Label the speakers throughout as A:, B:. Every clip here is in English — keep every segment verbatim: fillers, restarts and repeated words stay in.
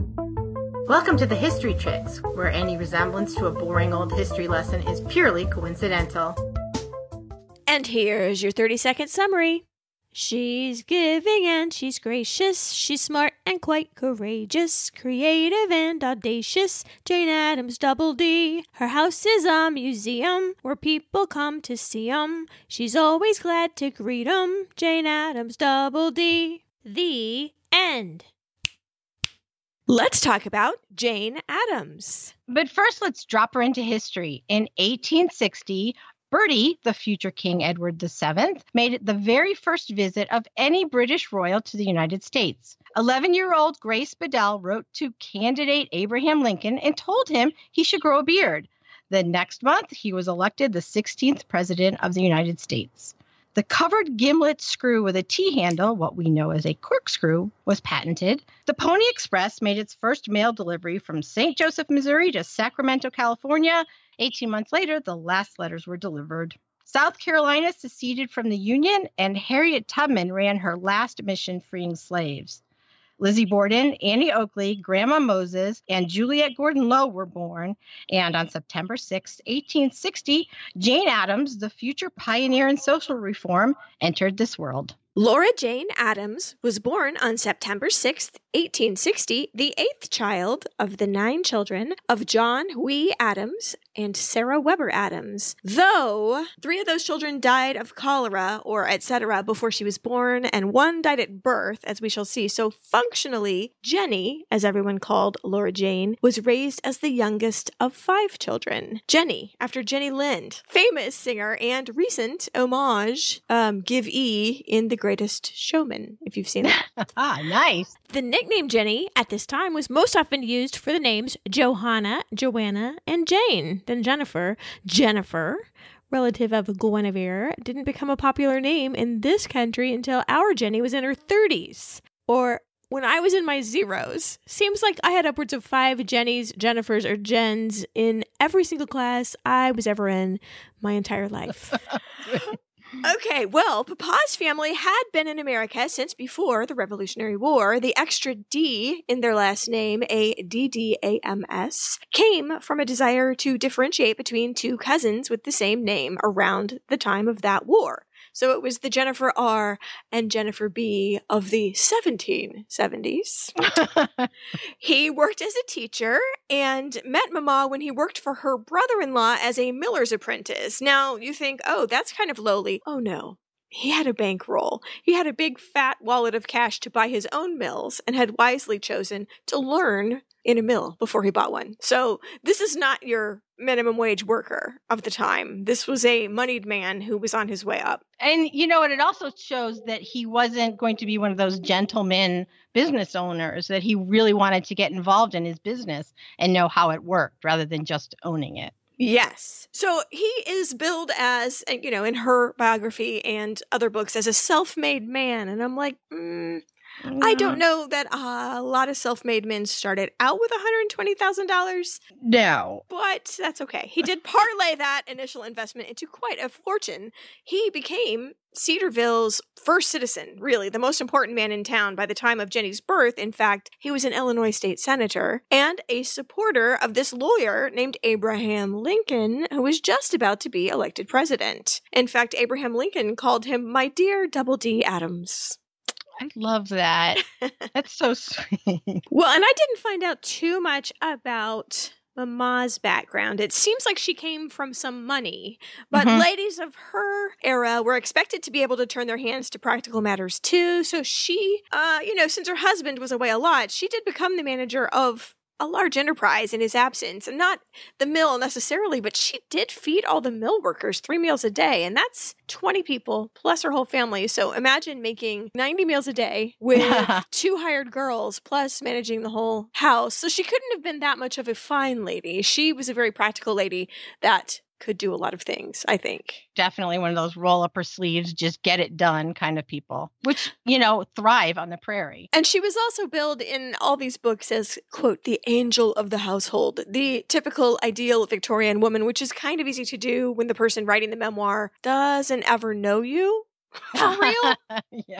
A: Welcome to the History Chicks, where any resemblance to a boring old history lesson is purely coincidental.
B: And here's your thirty-second summary. She's giving and she's gracious. She's smart and quite courageous. Creative and audacious. Jane Addams, double D. Her house is a museum where people come to see 'em. She's always glad to greet 'em. Jane Addams, double D. The end. Let's talk about Jane Addams.
C: But first, let's drop her into history. In eighteen sixty, Bertie, the future King Edward the seventh, made it the very first visit of any British royal to the United States. eleven-year-old Grace Bedell wrote to candidate Abraham Lincoln and told him he should grow a beard. The next month, he was elected the sixteenth president of the United States. The covered gimlet screw with a T-handle, what we know as a corkscrew, was patented. The Pony Express made its first mail delivery from Saint Joseph, Missouri to Sacramento, California. eighteen months later, the last letters were delivered. South Carolina seceded from the Union, and Harriet Tubman ran her last mission freeing slaves. Lizzie Borden, Annie Oakley, Grandma Moses, and Juliette Gordon Low were born. And on September sixth, eighteen sixty, Jane Addams, the future pioneer in social reform, entered this world.
B: Laura Jane Addams was born on September sixth, eighteen sixty, the eighth child of the nine children of John Huey Addams and Sarah Weber Addams. Though three of those children died of cholera or et cetera before she was born, and one died at birth, as we shall see. So functionally, Jenny, as everyone called Laura Jane, was raised as the youngest of five children. Jenny, after Jenny Lind, famous singer and recent homage, um, Give E in The Greatest Showman, if you've seen that.
C: Ah, nice.
B: The nickname Jenny at this time was most often used for the names Johanna, Joanna, and Jane. Then Jennifer, Jennifer, relative of Guinevere, didn't become a popular name in this country until our Jenny was in her thirties. Or when I was in my zeros. Seems like I had upwards of five Jennys, Jennifers, or Jens in every single class I was ever in my entire life. Okay, well, Papa's family had been in America since before the Revolutionary War. The extra D in their last name, A D D A M S, came from a desire to differentiate between two cousins with the same name around the time of that war. So it was the Jennifer R. and Jennifer B. of the seventeen seventies. He worked as a teacher and met Mama when he worked for her brother-in-law as a miller's apprentice. Now, you think, oh, that's kind of lowly. Oh, no. He had a bankroll. He had a big fat wallet of cash to buy his own mills and had wisely chosen to learn in a mill before he bought one. So this is not your minimum wage worker of the time. This was a moneyed man who was on his way up.
C: And you know what? It also shows that he wasn't going to be one of those gentleman business owners, that he really wanted to get involved in his business and know how it worked rather than just owning it.
B: Yes. So he is billed as, you know, in her biography and other books, as a self-made man. And I'm like, mm, I don't know that a lot of self-made men started out with one hundred twenty thousand dollars.
C: No.
B: But that's okay. He did parlay that initial investment into quite a fortune. He became Cedarville's first citizen, really, the most important man in town by the time of Jenny's birth. In fact, he was an Illinois state senator and a supporter of this lawyer named Abraham Lincoln, who was just about to be elected president. In fact, Abraham Lincoln called him my dear Double D Addams.
C: I love that. That's so sweet.
B: Well, and I didn't find out too much about Mama's background. It seems like she came from some money, but mm-hmm. ladies of her era were expected to be able to turn their hands to practical matters too. So she, uh, you know, since her husband was away a lot, she did become the manager of a large enterprise in his absence, and not the mill necessarily, but she did feed all the mill workers three meals a day, and that's twenty people plus her whole family. So imagine making ninety meals a day with two hired girls plus managing the whole house. So she couldn't have been that much of a fine lady. She was a very practical lady that could do a lot of things, I think.
C: Definitely one of those roll up her sleeves, just get it done kind of people, which, you know, thrive on the prairie.
B: And she was also billed in all these books as, quote, the angel of the household, the typical ideal Victorian woman, which is kind of easy to do when the person writing the memoir doesn't ever know you. For real?
C: Yeah.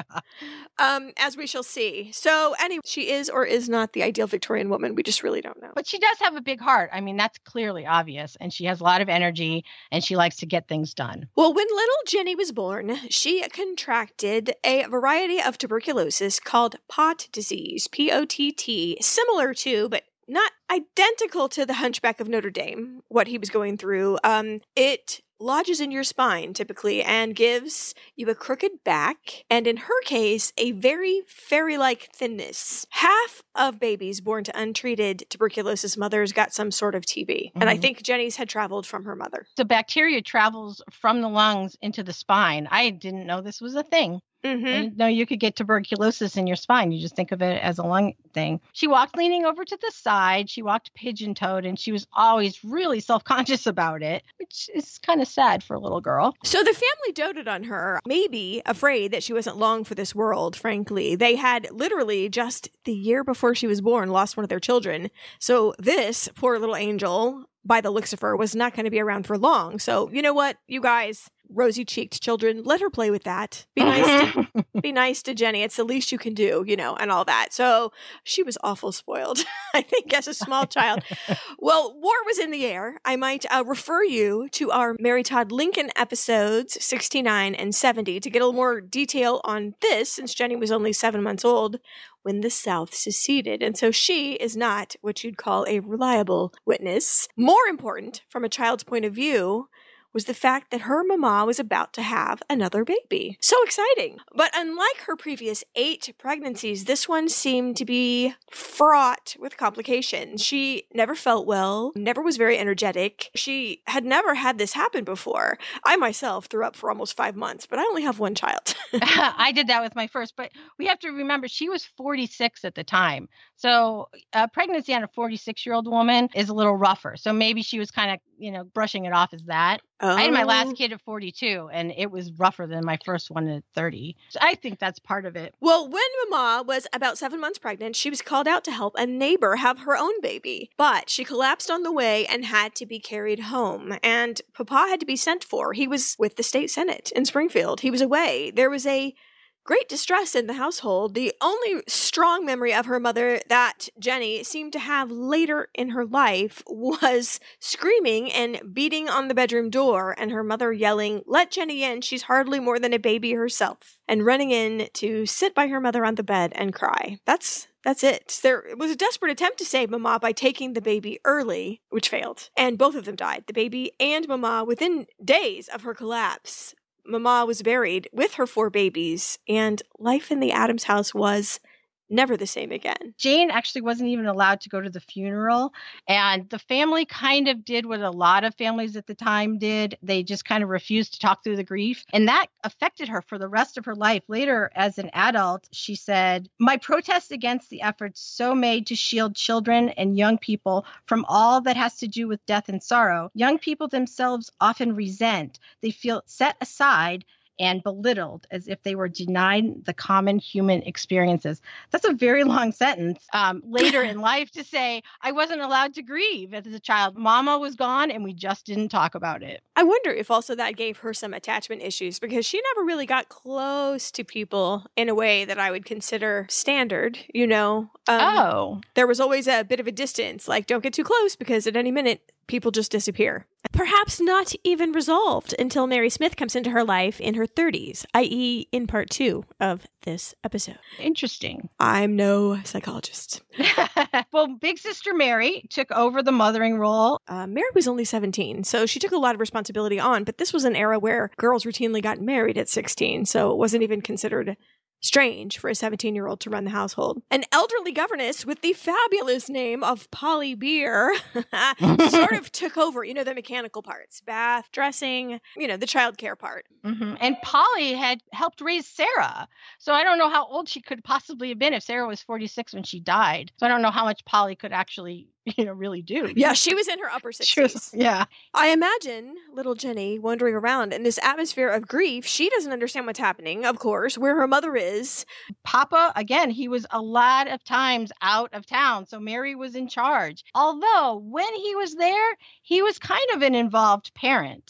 B: Um, as we shall see. So, anyway, she is or is not the ideal Victorian woman. We just really don't know.
C: But she does have a big heart. I mean, that's clearly obvious. And she has a lot of energy and she likes to get things done.
B: Well, when little Jenny was born, she contracted a variety of tuberculosis called Pott disease, P O T T, similar to, but not identical to the Hunchback of Notre Dame, what he was going through. Um, it lodges in your spine typically and gives you a crooked back, and in her case, a very fairy-like thinness. Half of babies born to untreated tuberculosis mothers got some sort of T B, mm-hmm. and I think Jenny's had traveled from her mother.
C: So bacteria travels from the lungs into the spine. I didn't know this was a thing. Mm-hmm. I didn't know you could get tuberculosis in your spine. You just think of it as a lung thing. She walked leaning over to the side. She walked pigeon-toed, and she was always really self-conscious about it, which is kind of sad for a little girl.
B: So the family doted on her, maybe afraid that she wasn't long for this world, frankly. They had literally just the year before she was born lost one of their children. So this poor little angel, by the looks of her, was not going to be around for long. So you know what, you guys, rosy-cheeked children, let her play with that. Be nice to, be nice to Jenny. It's the least you can do, you know, and all that. So she was awful spoiled, I think, as a small child. Well, war was in the air. I might uh, refer you to our Mary Todd Lincoln episodes sixty-nine and seventy to get a little more detail on this, since Jenny was only seven months old when the South seceded. And so she is not what you'd call a reliable witness. More important, from a child's point of view, was the fact that her mama was about to have another baby. So exciting. But unlike her previous eight pregnancies, this one seemed to be fraught with complications. She never felt well, never was very energetic. She had never had this happen before. I myself threw up for almost five months, but I only have one child.
C: I did that with my first, but we have to remember she was forty-six at the time. So a pregnancy on a forty-six-year-old woman is a little rougher. So maybe she was kind of, you know, brushing it off as that. Oh. I had my last kid at forty-two, and it was rougher than my first one at thirty. So I think that's part of it.
B: Well, when Mama was about seven months pregnant, she was called out to help a neighbor have her own baby. But she collapsed on the way and had to be carried home. And Papa had to be sent for. He was with the state senate in Springfield. He was away. There was a great distress in the household. The only strong memory of her mother that Jenny seemed to have later in her life was screaming and beating on the bedroom door, and her mother yelling, "Let Jenny in, she's hardly more than a baby herself," and running in to sit by her mother on the bed and cry. That's That's it. There was a desperate attempt to save Mama by taking the baby early, which failed. And both of them died, the baby and Mama, within days of her collapse. Mama was buried with her four babies, and life in the Addams house was never the same again.
C: Jane actually wasn't even allowed to go to the funeral, and the family kind of did what a lot of families at the time did. They just kind of refused to talk through the grief, and that affected her for the rest of her life. Later, as an adult, she said, "My protest against the efforts so made to shield children and young people from all that has to do with death and sorrow, young people themselves often resent. They feel set aside and belittled as if they were denied the common human experiences." That's a very long sentence. Um, later in life to say, I wasn't allowed to grieve as a child. Mama was gone and we just didn't talk about it.
B: I wonder if also that gave her some attachment issues, because she never really got close to people in a way that I would consider standard, you know?
C: Um, oh.
B: There was always a bit of a distance, like, don't get too close because at any minute people just disappear. Perhaps not even resolved until Mary Smith comes into her life in her thirties, that is in part two of this episode.
C: Interesting.
B: I'm no psychologist.
C: Well, Big Sister Mary took over the mothering role.
B: Uh, Mary was only seventeen, so she took a lot of responsibility on, but this was an era where girls routinely got married at sixteen, so it wasn't even considered strange for a seventeen-year-old to run the household. An elderly governess with the fabulous name of Polly Beer sort of took over, you know, the mechanical parts, bath, dressing, you know, the childcare part.
C: Mm-hmm. And Polly had helped raise Sarah. So I don't know how old she could possibly have been if Sarah was forty-six when she died. So I don't know how much Polly could actually, you know, really do.
B: Yeah, she was in her upper sixties.
C: Yeah.
B: I imagine little Jenny wandering around in this atmosphere of grief. She doesn't understand what's happening, of course, where her mother is.
C: Papa, again, he was a lot of times out of town, so Mary was in charge. Although, when he was there, he was kind of an involved parent.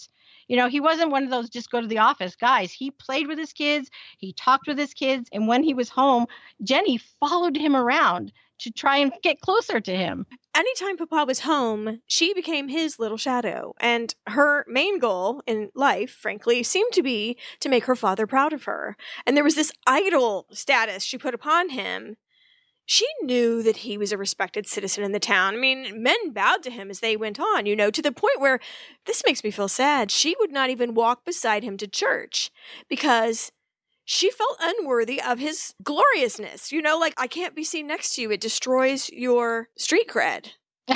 C: You know, he wasn't one of those just go to the office guys. He played with his kids. He talked with his kids. And when he was home, Jenny followed him around to try and get closer to him.
B: Anytime Papa was home, she became his little shadow. And her main goal in life, frankly, seemed to be to make her father proud of her. And there was this idol status she put upon him. She knew that he was a respected citizen in the town. I mean, men bowed to him as they went on, you know, to the point where, this makes me feel sad, she would not even walk beside him to church because she felt unworthy of his gloriousness. You know, like, I can't be seen next to you. It destroys your street cred.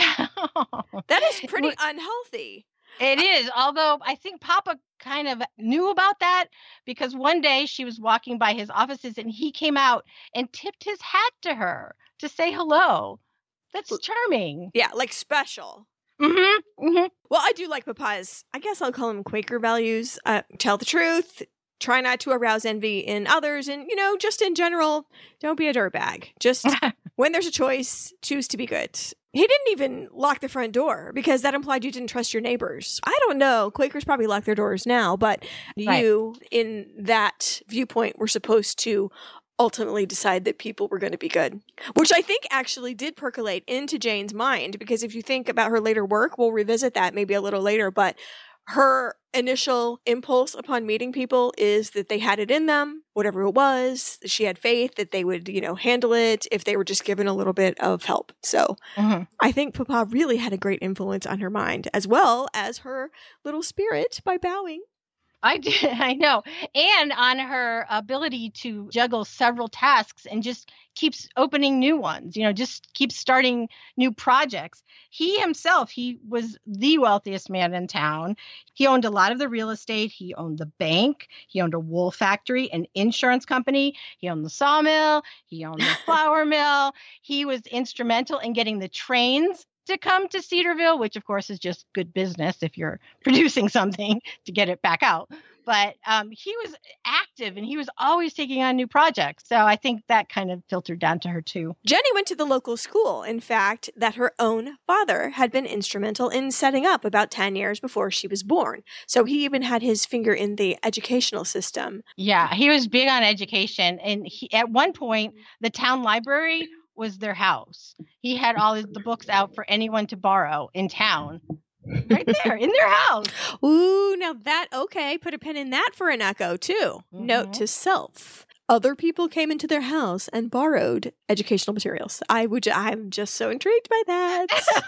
B: That is pretty unhealthy.
C: It is, although I think Papa kind of knew about that because one day she was walking by his offices and he came out and tipped his hat to her to say hello. That's charming.
B: Yeah, like special.
C: Mm-hmm. Mm-hmm.
B: Well, I do like Papa's, I guess I'll call him Quaker values. Uh, tell the truth. Try not to arouse envy in others. And, you know, just in general, don't be a dirtbag. Just when there's a choice, choose to be good. He didn't even lock the front door because that implied you didn't trust your neighbors. I don't know. Quakers probably lock their doors now, but right. You, in that viewpoint, were supposed to ultimately decide that people were going to be good, which I think actually did percolate into Jane's mind, because if you think about her later work, we'll revisit that maybe a little later, but her initial impulse upon meeting people is that they had it in them, whatever it was. She had faith that they would, you know, handle it if they were just given a little bit of help. So mm-hmm. I think Papa really had a great influence on her mind, as well as her little spirit by bowing.
C: I did, I know. And on her ability to juggle several tasks and just keeps opening new ones, you know, just keeps starting new projects. He himself, he was the wealthiest man in town. He owned a lot of the real estate. He owned the bank. He owned a wool factory, an insurance company. He owned the sawmill. He owned the flour mill. He was instrumental in getting the trains to come to Cedarville, which of course is just good business if you're producing something to get it back out. But um, he was active and he was always taking on new projects. So I think that kind of filtered down to her too.
B: Jenny went to the local school, in fact, that her own father had been instrumental in setting up about ten years before she was born. So he even had his finger in the educational system.
C: Yeah, he was big on education. And he, at one point, the town library was their house. He had all the books out for anyone to borrow in town. Right there, in their house.
B: Ooh, now that, okay, put a pin in that for an echo, too. Mm-hmm. Note to self. Other people came into their house and borrowed educational materials. I would, I'm just so intrigued by that.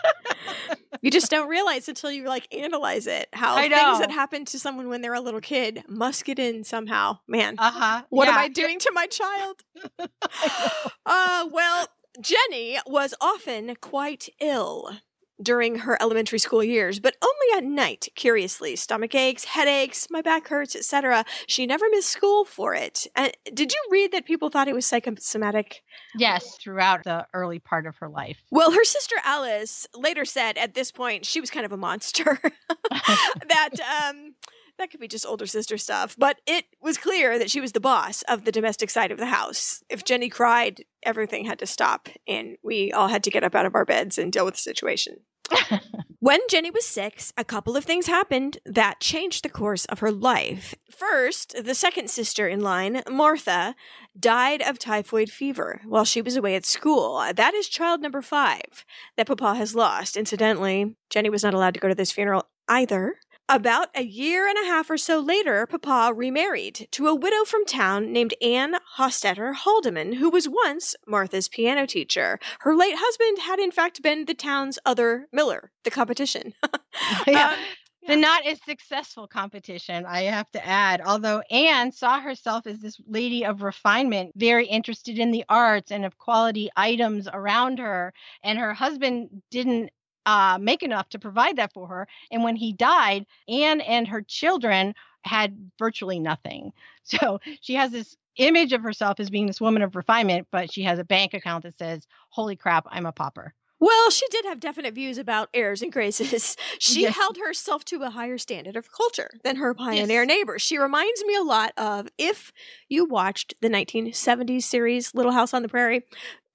B: You just don't realize until you, like, analyze it, how things that happen to someone when they're a little kid must get in somehow. Man, uh-huh. What yeah. am I doing to my child? uh, well, Jenny was often quite ill during her elementary school years, but only at night, curiously. Stomach aches, headaches, my back hurts, et cetera. She never missed school for it. And did you read that people thought it was psychosomatic?
C: Yes, throughout the early part of her life.
B: Well, her sister Alice later said at this point she was kind of a monster. that um, that could be just older sister stuff. But it was clear that she was the boss of the domestic side of the house. If Jenny cried, everything had to stop, and we all had to get up out of our beds and deal with the situation. When Jenny was six, a couple of things happened that changed the course of her life. First, the second sister in line, Martha, died of typhoid fever while she was away at school. That is child number five that Papa has lost. Incidentally, Jenny was not allowed to go to this funeral either. About a year and a half or so later, Papa remarried to a widow from town named Anne Hostetter Haldeman, who was once Martha's piano teacher. Her late husband had in fact been the town's other miller, the competition.
C: yeah. Um, the not as successful competition, I have to add. Although Anne saw herself as this lady of refinement, very interested in the arts and of quality items around her, and her husband didn't Uh, make enough to provide that for her. And when he died, Anne and her children had virtually nothing. So she has this image of herself as being this woman of refinement, but she has a bank account that says, holy crap, I'm a pauper.
B: Well, she did have definite views about airs and graces. She yes. held herself to a higher standard of culture than her pioneer yes. neighbors. She reminds me a lot of, if you watched the nineteen seventies series Little House on the Prairie, um,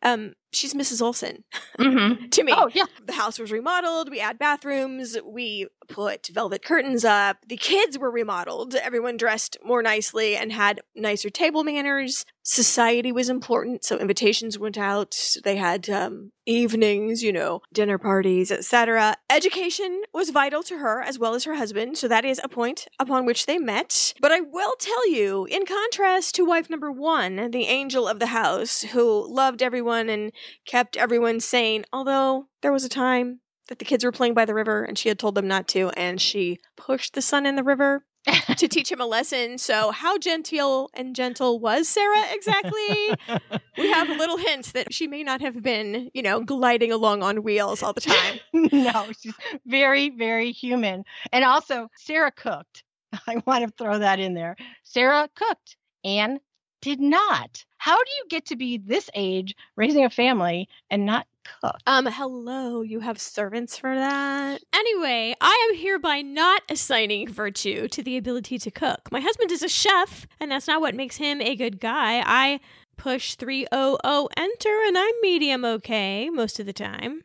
D: she's Missus Olsen
C: Mm-hmm.
D: to me.
C: Oh, yeah.
D: The house was remodeled. We add bathrooms. We put velvet curtains up. The kids were remodeled. Everyone dressed more nicely and had nicer table manners. Society was important, so invitations went out. They had um, evenings, you know, dinner parties, et cetera. Education was vital to her as well as her husband, so that is a point upon which they met. But I will tell you, in contrast to wife number one, the angel of the house, who loved everyone and kept everyone sane, although there was a time that the kids were playing by the river and she had told them not to, and she pushed the son in the river to teach him a lesson. So how genteel and gentle was Sarah exactly? We have a little hint that she may not have been, you know, gliding along on wheels all the time.
C: No, she's very, very human. And also, Sarah cooked. I want to throw that in there. Sarah cooked. Anne did not. How do you get to be this age, raising a family, and not cook?
D: Um, hello, you have servants for that?
B: Anyway, I am hereby not assigning virtue to the ability to cook. My husband is a chef, and that's not what makes him a good guy. I push three oh oh enter, and I'm medium okay most of the time.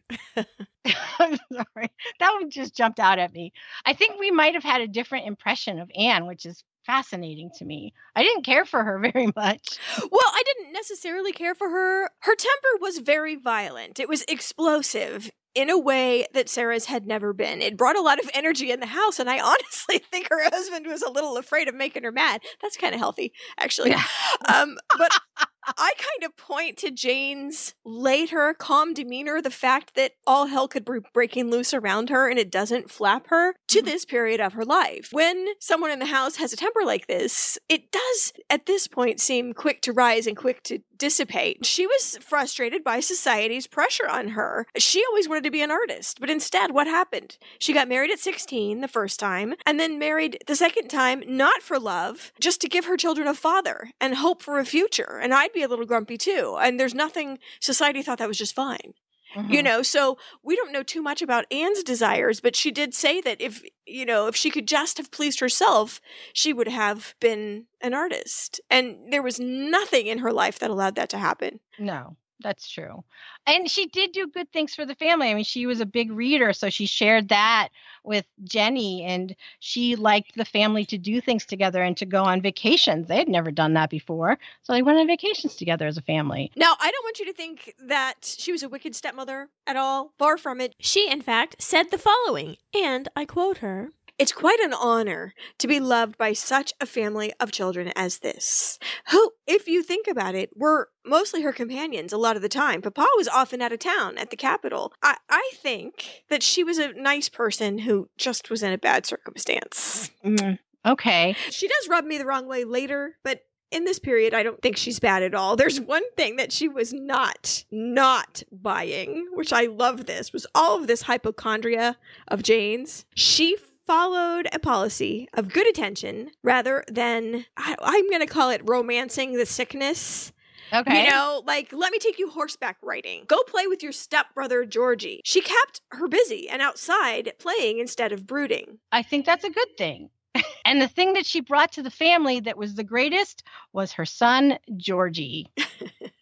C: I'm sorry. That one just jumped out at me. I think we might have had a different impression of Anne, which is fascinating to me. I didn't care for her very much.
D: Well, I didn't necessarily care for her. Her temper was very violent. It was explosive in a way that Sarah's had never been. It brought a lot of energy in the house, and I honestly think her husband was a little afraid of making her mad. That's kind of healthy, actually. Yeah. um, but I kind of point to Jane's later calm demeanor, the fact that all hell could be breaking loose around her and it doesn't flap her, to mm-hmm. this period of her life. When someone in the house has a temper like this, it does, at this point, seem quick to rise and quick to dissipate. She was frustrated by society's pressure on her. She always wanted to be an artist, but instead, what happened? She got married at sixteen the first time, and then married the second time, not for love, just to give her children a father and hope for a future. And I'd be a little grumpy too. And there's nothing, society thought that was just fine. Mm-hmm. You know, so we don't know too much about Anne's desires, but she did say that if, you know, if she could just have pleased herself, she would have been an artist. And there was nothing in her life that allowed that to happen.
C: No. That's true. And she did do good things for the family. I mean, she was a big reader, so she shared that with Jenny, and she liked the family to do things together and to go on vacations. They had never done that before, so they went on vacations together as a family.
D: Now, I don't want you to think that she was a wicked stepmother at all. Far from it.
B: She, in fact, said the following, and I quote her,
D: "It's quite an honor to be loved by such a family of children as this, who, if you think about it, were mostly her companions a lot of the time. Papa was often out of town at the capital. I, I think that she was a nice person who just was in a bad circumstance."
C: Mm, okay.
D: She does rub me the wrong way later, but in this period, I don't think she's bad at all. There's one thing that she was not, not buying, which I love this, was all of this hypochondria of Jane's. She followed a policy of good attention rather than, I, I'm going to call it romancing the sickness.
C: Okay.
D: You know, like, let me take you horseback riding. Go play with your stepbrother, Georgie. She kept her busy and outside playing instead of brooding.
C: I think that's a good thing. And the thing that she brought to the family that was the greatest was her son, Georgie.
D: He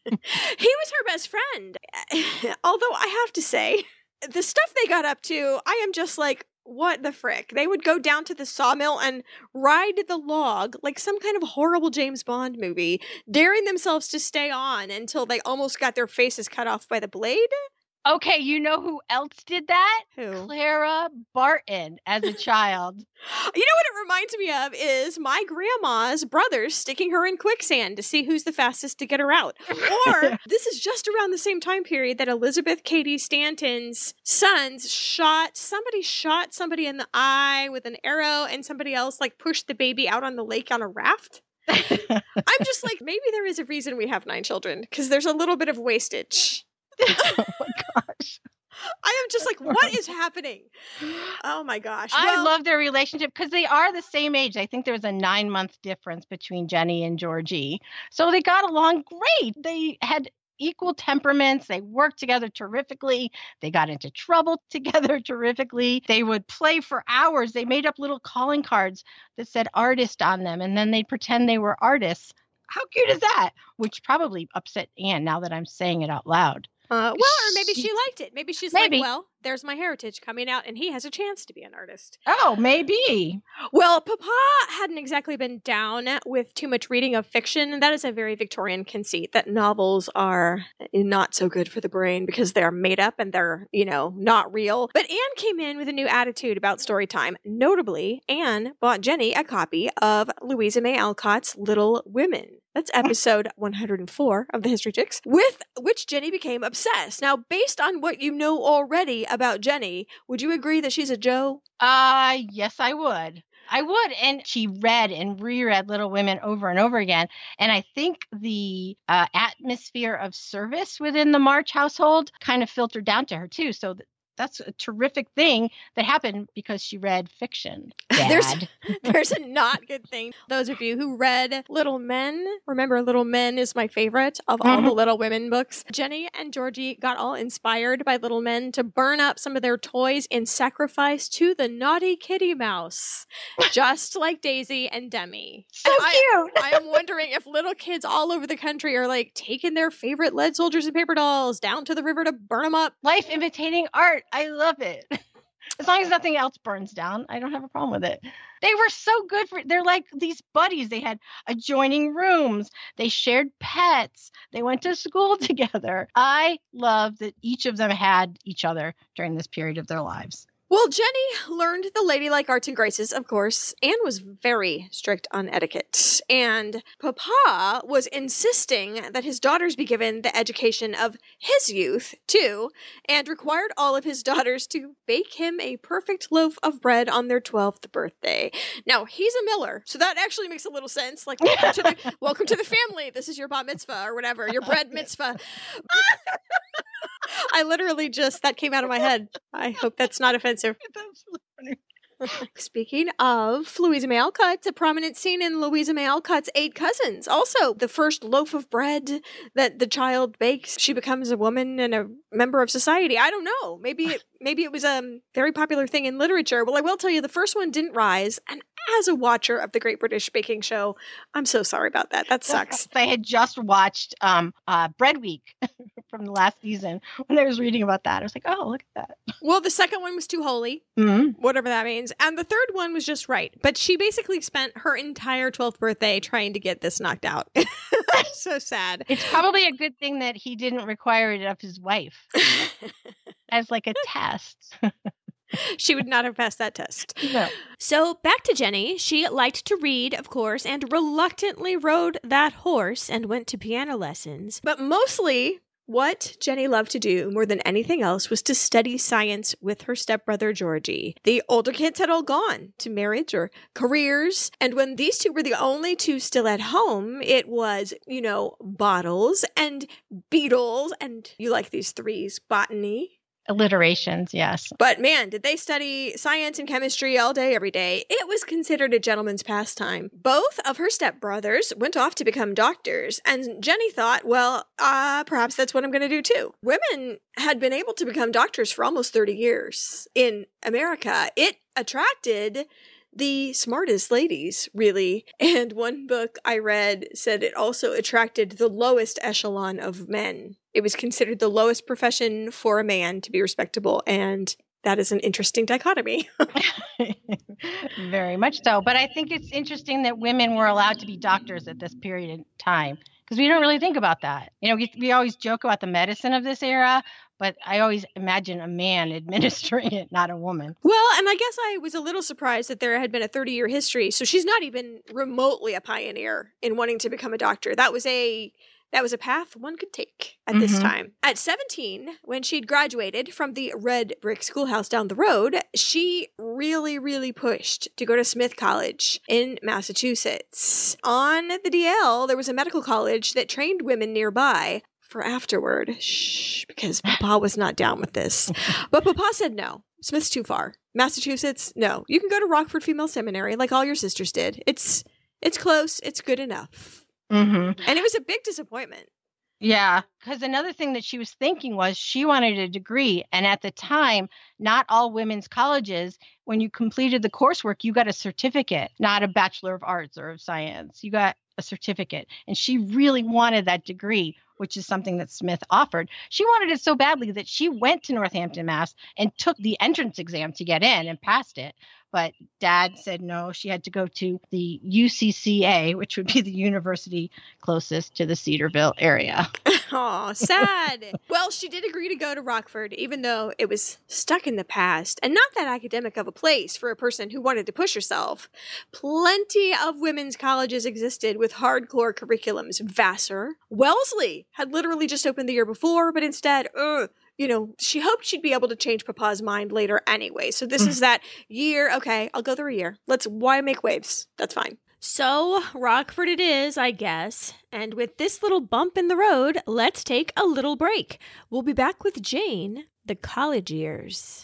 D: was her best friend. Although I have to say, the stuff they got up to, I am just like, what the frick? They would go down to the sawmill and ride the log like some kind of horrible James Bond movie, daring themselves to stay on until they almost got their faces cut off by the blade.
C: Okay, you know who else did that?
D: Who?
C: Clara Barton as a child.
D: You know what it reminds me of is my grandma's brothers sticking her in quicksand to see who's the fastest to get her out. Or this is just around the same time period that Elizabeth Cady Stanton's sons shot, somebody shot somebody in the eye with an arrow and somebody else like pushed the baby out on the lake on a raft. I'm just like, maybe there is a reason we have nine children because there's a little bit of wastage.
C: Oh my gosh.
D: I am just like, what is happening? Oh my gosh.
C: I
D: well,
C: love their relationship because they are the same age. I think there was a nine month difference between Jenny and Georgie. So they got along great. They had equal temperaments. They worked together terrifically. They got into trouble together terrifically. They would play for hours. They made up little calling cards that said artist on them, and then they'd pretend they were artists. How cute is that? Which probably upset Anne now that I'm saying it out loud.
D: Uh, well, or maybe she liked it. Maybe she's
C: Maybe.
D: like, well, there's my heritage coming out, and he has a chance to be an artist.
C: Oh, maybe.
D: Well, Papa hadn't exactly been down with too much reading of fiction, and that is a very Victorian conceit, that novels are not so good for the brain because they're made up and they're, you know, not real. But Anne came in with a new attitude about story time. Notably, Anne bought Jenny a copy of Louisa May Alcott's Little Women. That's episode one hundred four of the History Chicks, with which Jenny became obsessed. Now, based on what you know already about Jenny, would you agree that she's a Joe?
C: Uh, yes, I would. I would. And she read and reread Little Women over and over again. And I think the uh, atmosphere of service within the March household kind of filtered down to her, too. So th- that's a terrific thing that happened because she read fiction. Dad.
D: There's, there's a not good thing. Those of you who read Little Men, remember Little Men is my favorite of all
C: Mhm.
D: the Little Women books. Jenny and Georgie got all inspired by Little Men to burn up some of their toys in sacrifice to the naughty kitty mouse, just like Daisy and Demi.
C: So
D: And I-
C: cute.
D: I am wondering if little kids all over the country are like taking their favorite lead soldiers and paper dolls down to the river to burn them up.
C: Life imitating art. I love it. As long as nothing else burns down, I don't have a problem with it. They were so good for, they're like these buddies. They had adjoining rooms. They shared pets. They went to school together. I love that each of them had each other during this period of their lives.
D: Well, Jenny learned the ladylike arts and graces, of course. Anne was very strict on etiquette, and Papa was insisting that his daughters be given the education of his youth, too, and required all of his daughters to bake him a perfect loaf of bread on their twelfth birthday. Now, he's a miller, so that actually makes a little sense. Like, welcome to the, welcome to the family. This is your bat mitzvah, or whatever, your bread mitzvah. I literally just, that came out of my head. I hope that's not offensive.
C: That's really funny.
D: Speaking of Louisa May Alcott, it's a prominent scene in Louisa May Alcott's Eight Cousins. Also, the first loaf of bread that the child bakes, she becomes a woman and a member of society. I don't know. Maybe it, maybe it was a very popular thing in literature. Well, I will tell you, the first one didn't rise. And as a watcher of the Great British Baking Show, I'm so sorry about that. That sucks.
C: I had just watched um, uh, Bread Week from the last season when I was reading about that. I was like, oh, look at that.
D: Well, the second one was too holy,
C: Mm-hmm.
D: whatever that means. And the third one was just right. But she basically spent her entire twelfth birthday trying to get this knocked out. So sad.
C: It's probably a good thing that he didn't require it of his wife as like a test.
D: She would not have passed that test.
C: No.
B: So back to Jenny. She liked to read, of course, and reluctantly rode that horse and went to piano lessons.
D: But mostly, what Jenny loved to do more than anything else was to study science with her stepbrother Georgie. The older kids had all gone to marriage or careers, and when these two were the only two still at home, it was, you know, bottles and beetles, and you like these threes, botany.
C: Alliterations, yes.
D: But man, did they study science and chemistry all day, every day. It was considered a gentleman's pastime. Both of her stepbrothers went off to become doctors, and Jenny thought, well, uh, perhaps that's what I'm going to do too. Women had been able to become doctors for almost thirty years in America. It attracted the smartest ladies, really. And one book I read said it also attracted the lowest echelon of men. It was considered the lowest profession for a man to be respectable, and that is an interesting dichotomy.
C: Very much so. But I think it's interesting that women were allowed to be doctors at this period of time, because we don't really think about that. You know, we, we always joke about the medicine of this era, but I always imagine a man administering it, not a woman.
D: Well, and I guess I was a little surprised that there had been a thirty-year history, so she's not even remotely a pioneer in wanting to become a doctor. That was a That was a path one could take at mm-hmm. this time. At seventeen, when she'd graduated from the red brick schoolhouse down the road, she really, really pushed to go to Smith College in Massachusetts. On the D L, there was a medical college that trained women nearby for afterward. Shh, because Papa was not down with this. But Papa said no. Smith's too far. Massachusetts, no. You can go to Rockford Female Seminary like all your sisters did. It's it's close. It's good enough.
C: Mm-hmm.
D: And it was a big disappointment.
C: Yeah, because another thing that she was thinking was she wanted a degree. And at the time, not all women's colleges, when you completed the coursework, you got a certificate, not a Bachelor of Arts or of Science. You got a certificate. And she really wanted that degree, which is something that Smith offered. She wanted it so badly that she went to Northampton, Mass and took the entrance exam to get in and passed it. But Dad said no, she had to go to the U C C A, which would be the university closest to the Cedarville area.
D: Oh, sad. Well, she did agree to go to Rockford, even though it was stuck in the past and not that academic of a place for a person who wanted to push herself. Plenty of women's colleges existed with hardcore curriculums. Vassar. Wellesley had literally just opened the year before, but instead, ugh, you know, she hoped she'd be able to change Papa's mind later anyway. So this is that year. Okay, I'll go through a year. Let's, why make waves? That's fine.
B: So, Rockford it is, I guess. And with this little bump in the road, let's take a little break. We'll be back with Jane, the college years.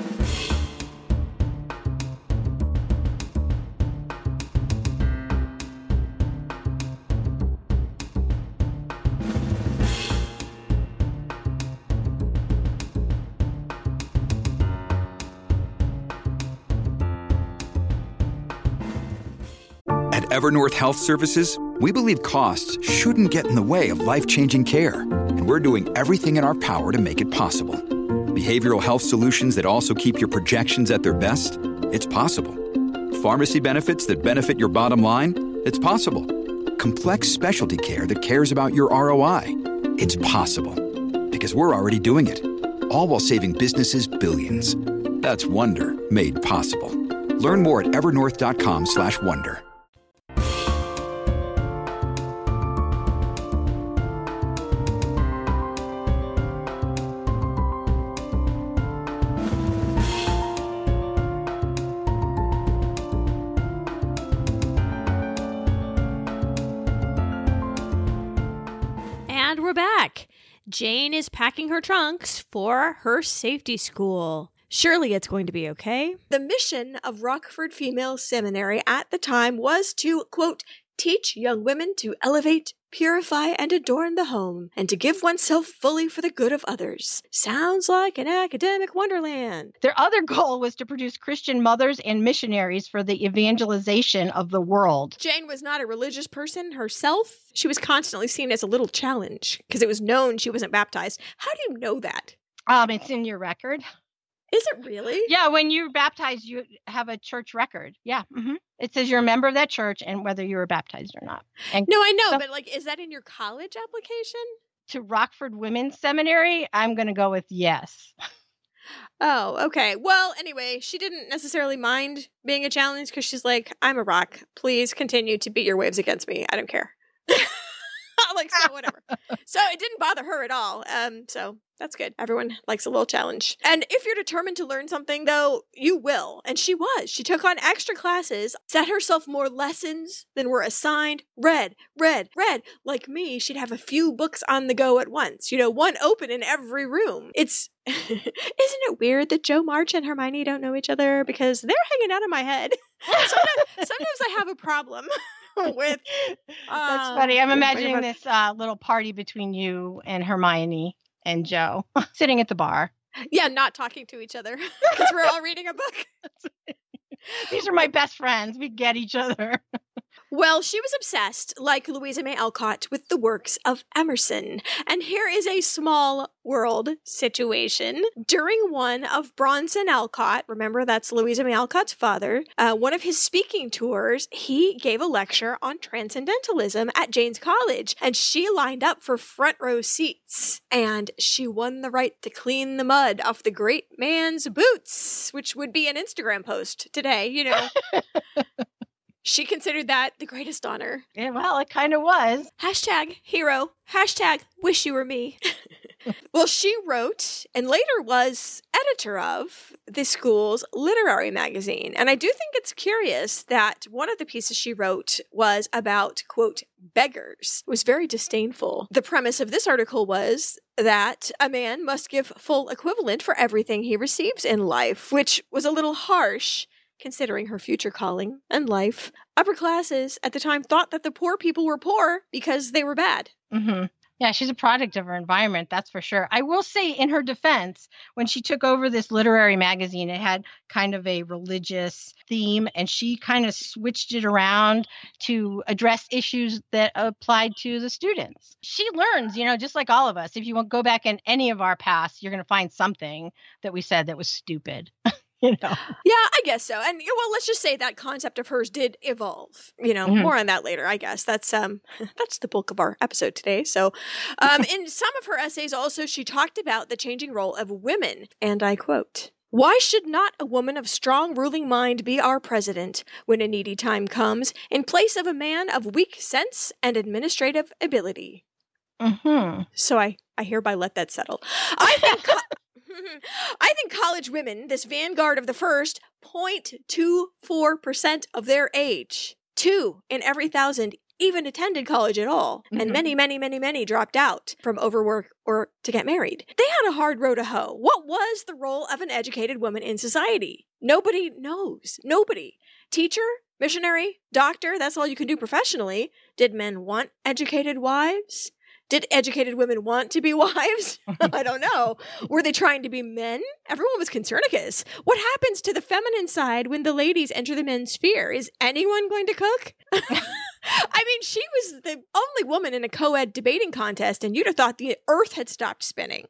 E: Evernorth Health Services, we believe costs shouldn't get in the way of life-changing care, and we're doing everything in our power to make it possible. Behavioral health solutions that also keep your projections at their best? It's possible. Pharmacy benefits that benefit your bottom line? It's possible. Complex specialty care that cares about your R O I? It's possible. Because we're already doing it. All while saving businesses billions. That's Wonder made possible. Learn more at evernorth.com slash wonder.
B: And we're back. Jane is packing her trunks for her safety school. Surely it's going to be okay.
D: The mission of Rockford Female Seminary at the time was to, quote, teach young women to elevate, purify, and adorn the home, and to give oneself fully for the good of others. Sounds like an academic wonderland.
C: Their other goal was to produce Christian mothers and missionaries for the evangelization of the world.
D: Jane was not a religious person herself. She was constantly seen as a little challenge because it was known she wasn't baptized. How do you know that?
C: Um, it's in your record.
D: Is it really?
C: Yeah, when you're baptized, you have a church record. Yeah. Mm-hmm. It says you're a member of that church and whether you were baptized or not. And
D: no, I know,
C: so,
D: but like, is that in your college application?
C: To Rockford Women's Seminary, I'm going to go with yes.
D: Oh, okay. Well, anyway, she didn't necessarily mind being a challenge because she's like, I'm a rock. Please continue to beat your waves against me. I don't care. Like, so whatever. So it didn't bother her at all. Um, so that's good. Everyone likes a little challenge. And if you're determined to learn something, though, you will. And she was. She took on extra classes, set herself more lessons than were assigned, read, read, read. Like me, she'd have a few books on the go at once. You know, one open in every room. It's, isn't it weird that Jo March and Hermione don't know each other? Because they're hanging out in my head. sometimes, sometimes I have a problem. With uh,
C: That's funny. I'm imagining this uh, little party between you and Hermione and Jo sitting at the bar.
D: Yeah, not talking to each other because we're all reading a book.
C: These are my best friends. We get each other.
D: Well, she was obsessed, like Louisa May Alcott, with the works of Emerson. And here is a small world situation. During one of Bronson Alcott, remember that's Louisa May Alcott's father, uh, one of his speaking tours, he gave a lecture on transcendentalism at Jane's College. And she lined up for front row seats. And she won the right to clean the mud off the great man's boots, which would be an Instagram post today, you know. She considered that the greatest honor.
C: Yeah, well, it kind of was.
B: Hashtag hero. Hashtag wish you were me.
D: Well, she wrote and later was editor of the school's literary magazine. And I do think it's curious that one of the pieces she wrote was about, quote, beggars. It was very disdainful. The premise of this article was that a man must give full equivalent for everything he receives in life, which was a little harsh considering her future calling and life. Upper classes at the time thought that the poor people were poor because they were bad.
C: Mm-hmm. Yeah, she's a product of her environment, that's for sure. I will say, in her defense, when she took over this literary magazine, it had kind of a religious theme, and she kind of switched it around to address issues that applied to the students. She learns, you know, just like all of us. If you want to go back in any of our past, you're going to find something that we said that was stupid. You know?
D: Yeah, I guess so. And well, let's just say that concept of hers did evolve. You know, mm-hmm. more on that later, I guess. That's um that's the bulk of our episode today. So um in some of her essays also, she talked about the changing role of women. And I quote, "Why should not a woman of strong ruling mind be our president when a needy time comes, in place of a man of weak sense and administrative ability?"
C: Mm-hmm.
D: So I, I hereby let that settle. I think... Co- I think college women, this vanguard of the first, zero point two four percent of their age. Two in every thousand even attended college at all. Mm-hmm. And many, many, many, many dropped out from overwork or to get married. They had a hard row to hoe. What was the role of an educated woman in society? Nobody knows. Nobody. Teacher? Missionary? Doctor? That's all you can do professionally. Did men want educated wives? Did educated women want to be wives? I don't know. Were they trying to be men? Everyone was Copernicus. What happens to the feminine side when the ladies enter the men's sphere? Is anyone going to cook? I mean, she was the only woman in a co-ed debating contest, and you'd have thought the earth had stopped spinning.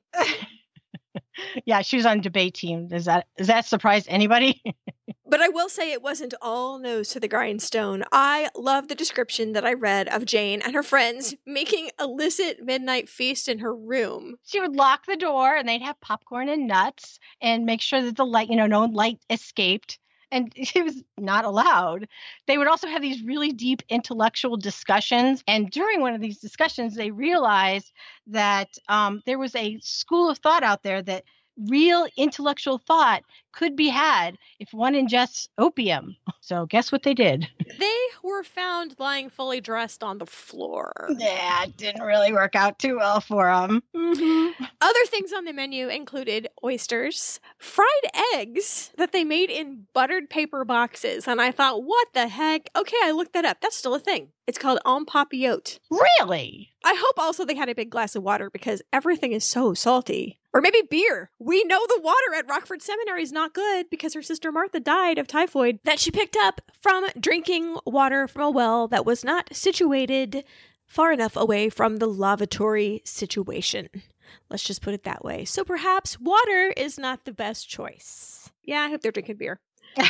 C: Yeah, she was on debate team. Does that does that surprise anybody?
D: But I will say it wasn't all nose to the grindstone. I love the description that I read of Jane and her friends making illicit midnight feast in her room.
C: She would lock the door and they'd have popcorn and nuts and make sure that the light, you know, no light escaped. And it was not allowed. They would also have these really deep intellectual discussions. And during one of these discussions, they realized that um, there was a school of thought out there that real intellectual thought could be had if one ingests opium. So guess what they did?
B: They were found lying fully dressed on the floor.
C: Yeah, it didn't really work out too well for them.
B: Mm-hmm. Other things on the menu included oysters, fried eggs that they made in buttered paper boxes. And I thought, what the heck? Okay, I looked that up. That's still a thing. It's called en papillote.
C: Really?
B: I hope also they had a big glass of water because everything is so salty. Or maybe beer. We know the water at Rockford Seminary is not good because her sister Martha died of typhoid that she picked up from drinking water from a well that was not situated far enough away from the lavatory situation. Let's just put it that way. So perhaps water is not the best choice. Yeah, I hope they're drinking beer.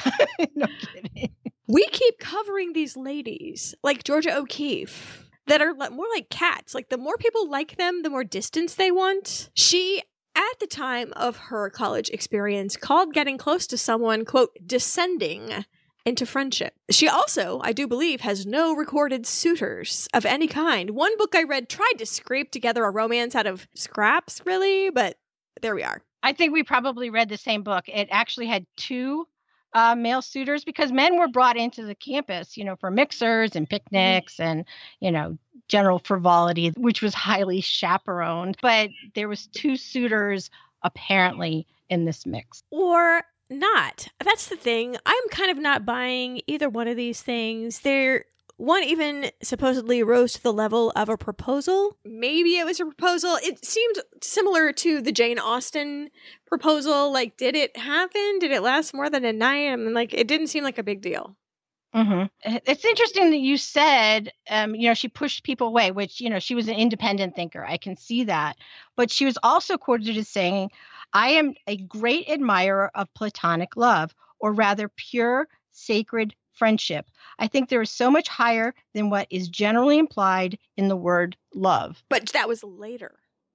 C: No kidding.
B: We keep covering these ladies, like Georgia O'Keeffe, that are more like cats. Like, the more people like them, the more distance they want. She, at the time of her college experience, called getting close to someone, quote, descending into friendship. She also, I do believe, has no recorded suitors of any kind. One book I read tried to scrape together a romance out of scraps, really, but there we are.
C: I think we probably read the same book. It actually had two Uh, male suitors because men were brought into the campus, you know, for mixers and picnics mm-hmm. and, you know, general frivolity, which was highly chaperoned. But there was two suitors apparently in this mix.
B: Or not. That's the thing. I'm kind of not buying either one of these things. They're One even supposedly rose to the level of a proposal. Maybe it was a proposal. It seemed similar to the Jane Austen proposal. Like, did it happen? Did it last more than a night? I mean, like, it didn't seem like a big deal.
C: Mm-hmm. It's interesting that you said, um, you know, she pushed people away, which, you know, she was an independent thinker. I can see that. But she was also quoted as saying, I am a great admirer of platonic love, or rather pure, sacred friendship. I think there is so much higher than what is generally implied in the word love.
B: But that was later.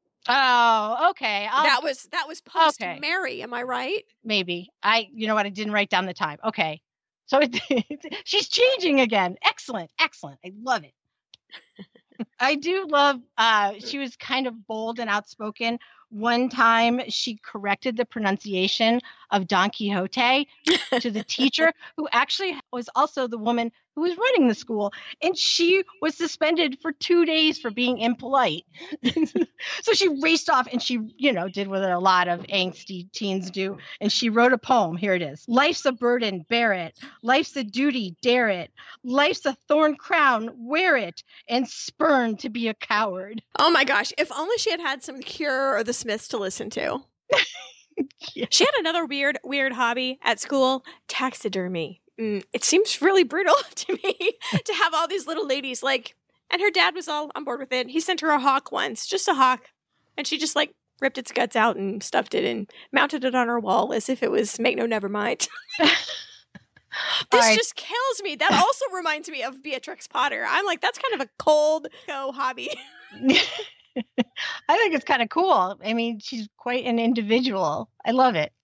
C: Oh, okay. I'll...
B: That was that was post
C: okay.
B: Mary. Am I right?
C: Maybe. I, you know what? I didn't write down the time. Okay. So it, she's changing again. Excellent. Excellent. I love it. I do love, uh, she was kind of bold and outspoken one time she corrected the pronunciation of Don Quixote to the teacher, who actually was also the woman who was running the school. And she was suspended for two days for being impolite. So she raced off and she, you know, did what a lot of angsty teens do. And she wrote a poem. Here it is. Life's a burden, bear it. Life's a duty, dare it. Life's a thorn crown, wear it. And spurn to be a coward.
D: Oh my gosh. If only she had had some Cure or the Smiths to listen to.
B: Yeah. She had another weird, weird hobby at school, taxidermy. Mm, it seems really brutal to me to have all these little ladies like, and her dad was all on board with it. He sent her a hawk once, just a hawk. And she just like ripped its guts out and stuffed it and mounted it on her wall as if it was Make No Nevermind. This right. just kills me. That also reminds me of Beatrix Potter. I'm like, that's kind of a cold go hobby.
C: I think it's kind of cool. I mean, she's quite an individual. I love it.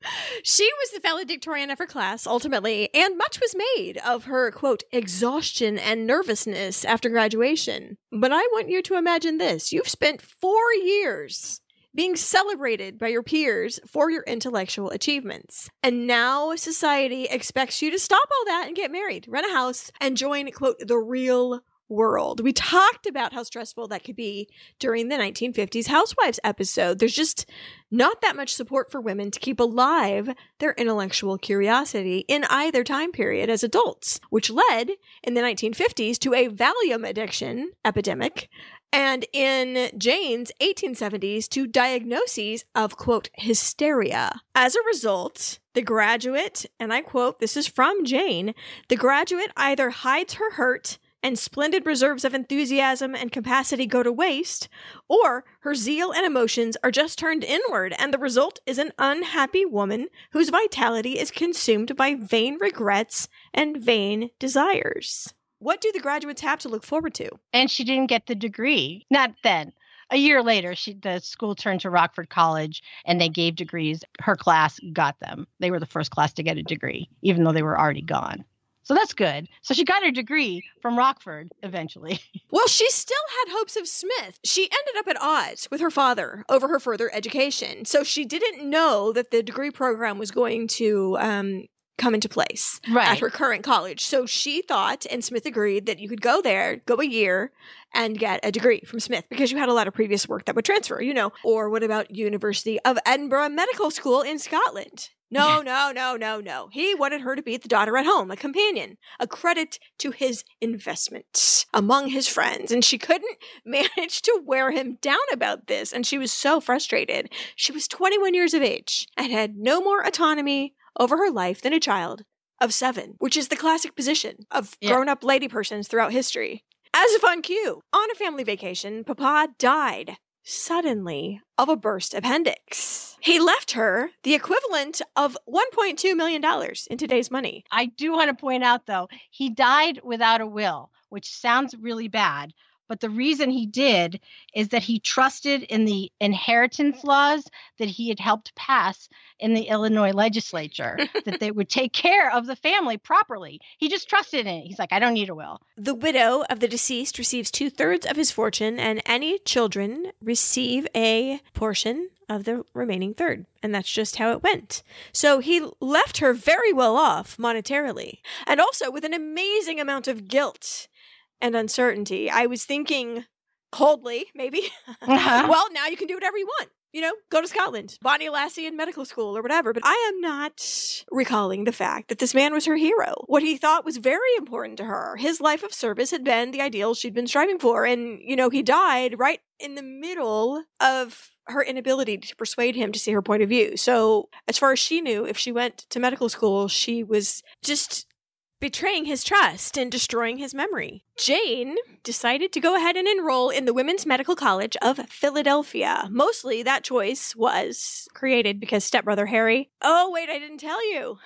D: She was the valedictorian of her class, ultimately, and much was made of her, quote, exhaustion and nervousness after graduation. But I want you to imagine this. You've spent four years being celebrated by your peers for your intellectual achievements. And now society expects you to stop all that and get married, rent a house, and join, quote, the real world. We talked about how stressful that could be during the nineteen fifties Housewives episode. There's just not that much support for women to keep alive their intellectual curiosity in either time period as adults, which led in the nineteen fifties to a Valium addiction epidemic, and in Jane's eighteen seventies to diagnoses of, quote, hysteria. As a result, the graduate, and I quote, this is from Jane, the graduate either hides her hurt and splendid reserves of enthusiasm and capacity go to waste, or her zeal and emotions are just turned inward, and the result is an unhappy woman whose vitality is consumed by vain regrets and vain desires. What do the graduates have to look forward to?
C: And she didn't get the degree. Not then. A year later, she the school turned to Rockford College, and they gave degrees. Her class got them. They were the first class to get a degree, even though they were already gone. So that's good. So she got her degree from Rockford eventually.
D: Well, she still had hopes of Smith. She ended up at odds with her father over her further education. So she didn't know that the degree program was going to um, come into place right. at her current college. So she thought, and Smith agreed, that you could go there, go a year, and get a degree from Smith because you had a lot of previous work that would transfer, you know. Or what about University of Edinburgh Medical School in Scotland? No, no, no, no, no. He wanted her to be the daughter at home, a companion, a credit to his investments among his friends. And she couldn't manage to wear him down about this. And she was so frustrated. She was twenty-one years of age and had no more autonomy over her life than a child of seven, which is the classic position of yeah. grown-up lady persons throughout history. As if on cue, on a family vacation, Papa died suddenly of a burst appendix. He left her the equivalent of one point two million dollars in today's money.
C: I do want to point out, though, he died without a will, which sounds really bad. But the reason he did is that he trusted in the inheritance laws that he had helped pass in the Illinois legislature, that they would take care of the family properly. He just trusted in it. He's like, I don't need a will.
B: The widow of the deceased receives two-thirds of his fortune, and any children receive a portion of the remaining third. And that's just how it went. So he left her very well off monetarily,
D: and also with an amazing amount of guilt and uncertainty. I was thinking coldly, maybe. Uh-huh. Well, now you can do whatever you want. You know, go to Scotland, Bonnie Lassie in medical school or whatever. But I am not recalling the fact that this man was her hero. What he thought was very important to her. His life of service had been the ideal she'd been striving for. And, you know, he died right in the middle of her inability to persuade him to see her point of view. So as far as she knew, if she went to medical school, she was just
B: betraying his trust and destroying his memory.
D: Jane decided to go ahead and enroll in the Women's Medical College of Philadelphia. Mostly that choice was created because stepbrother Harry... Oh, wait, I didn't tell you.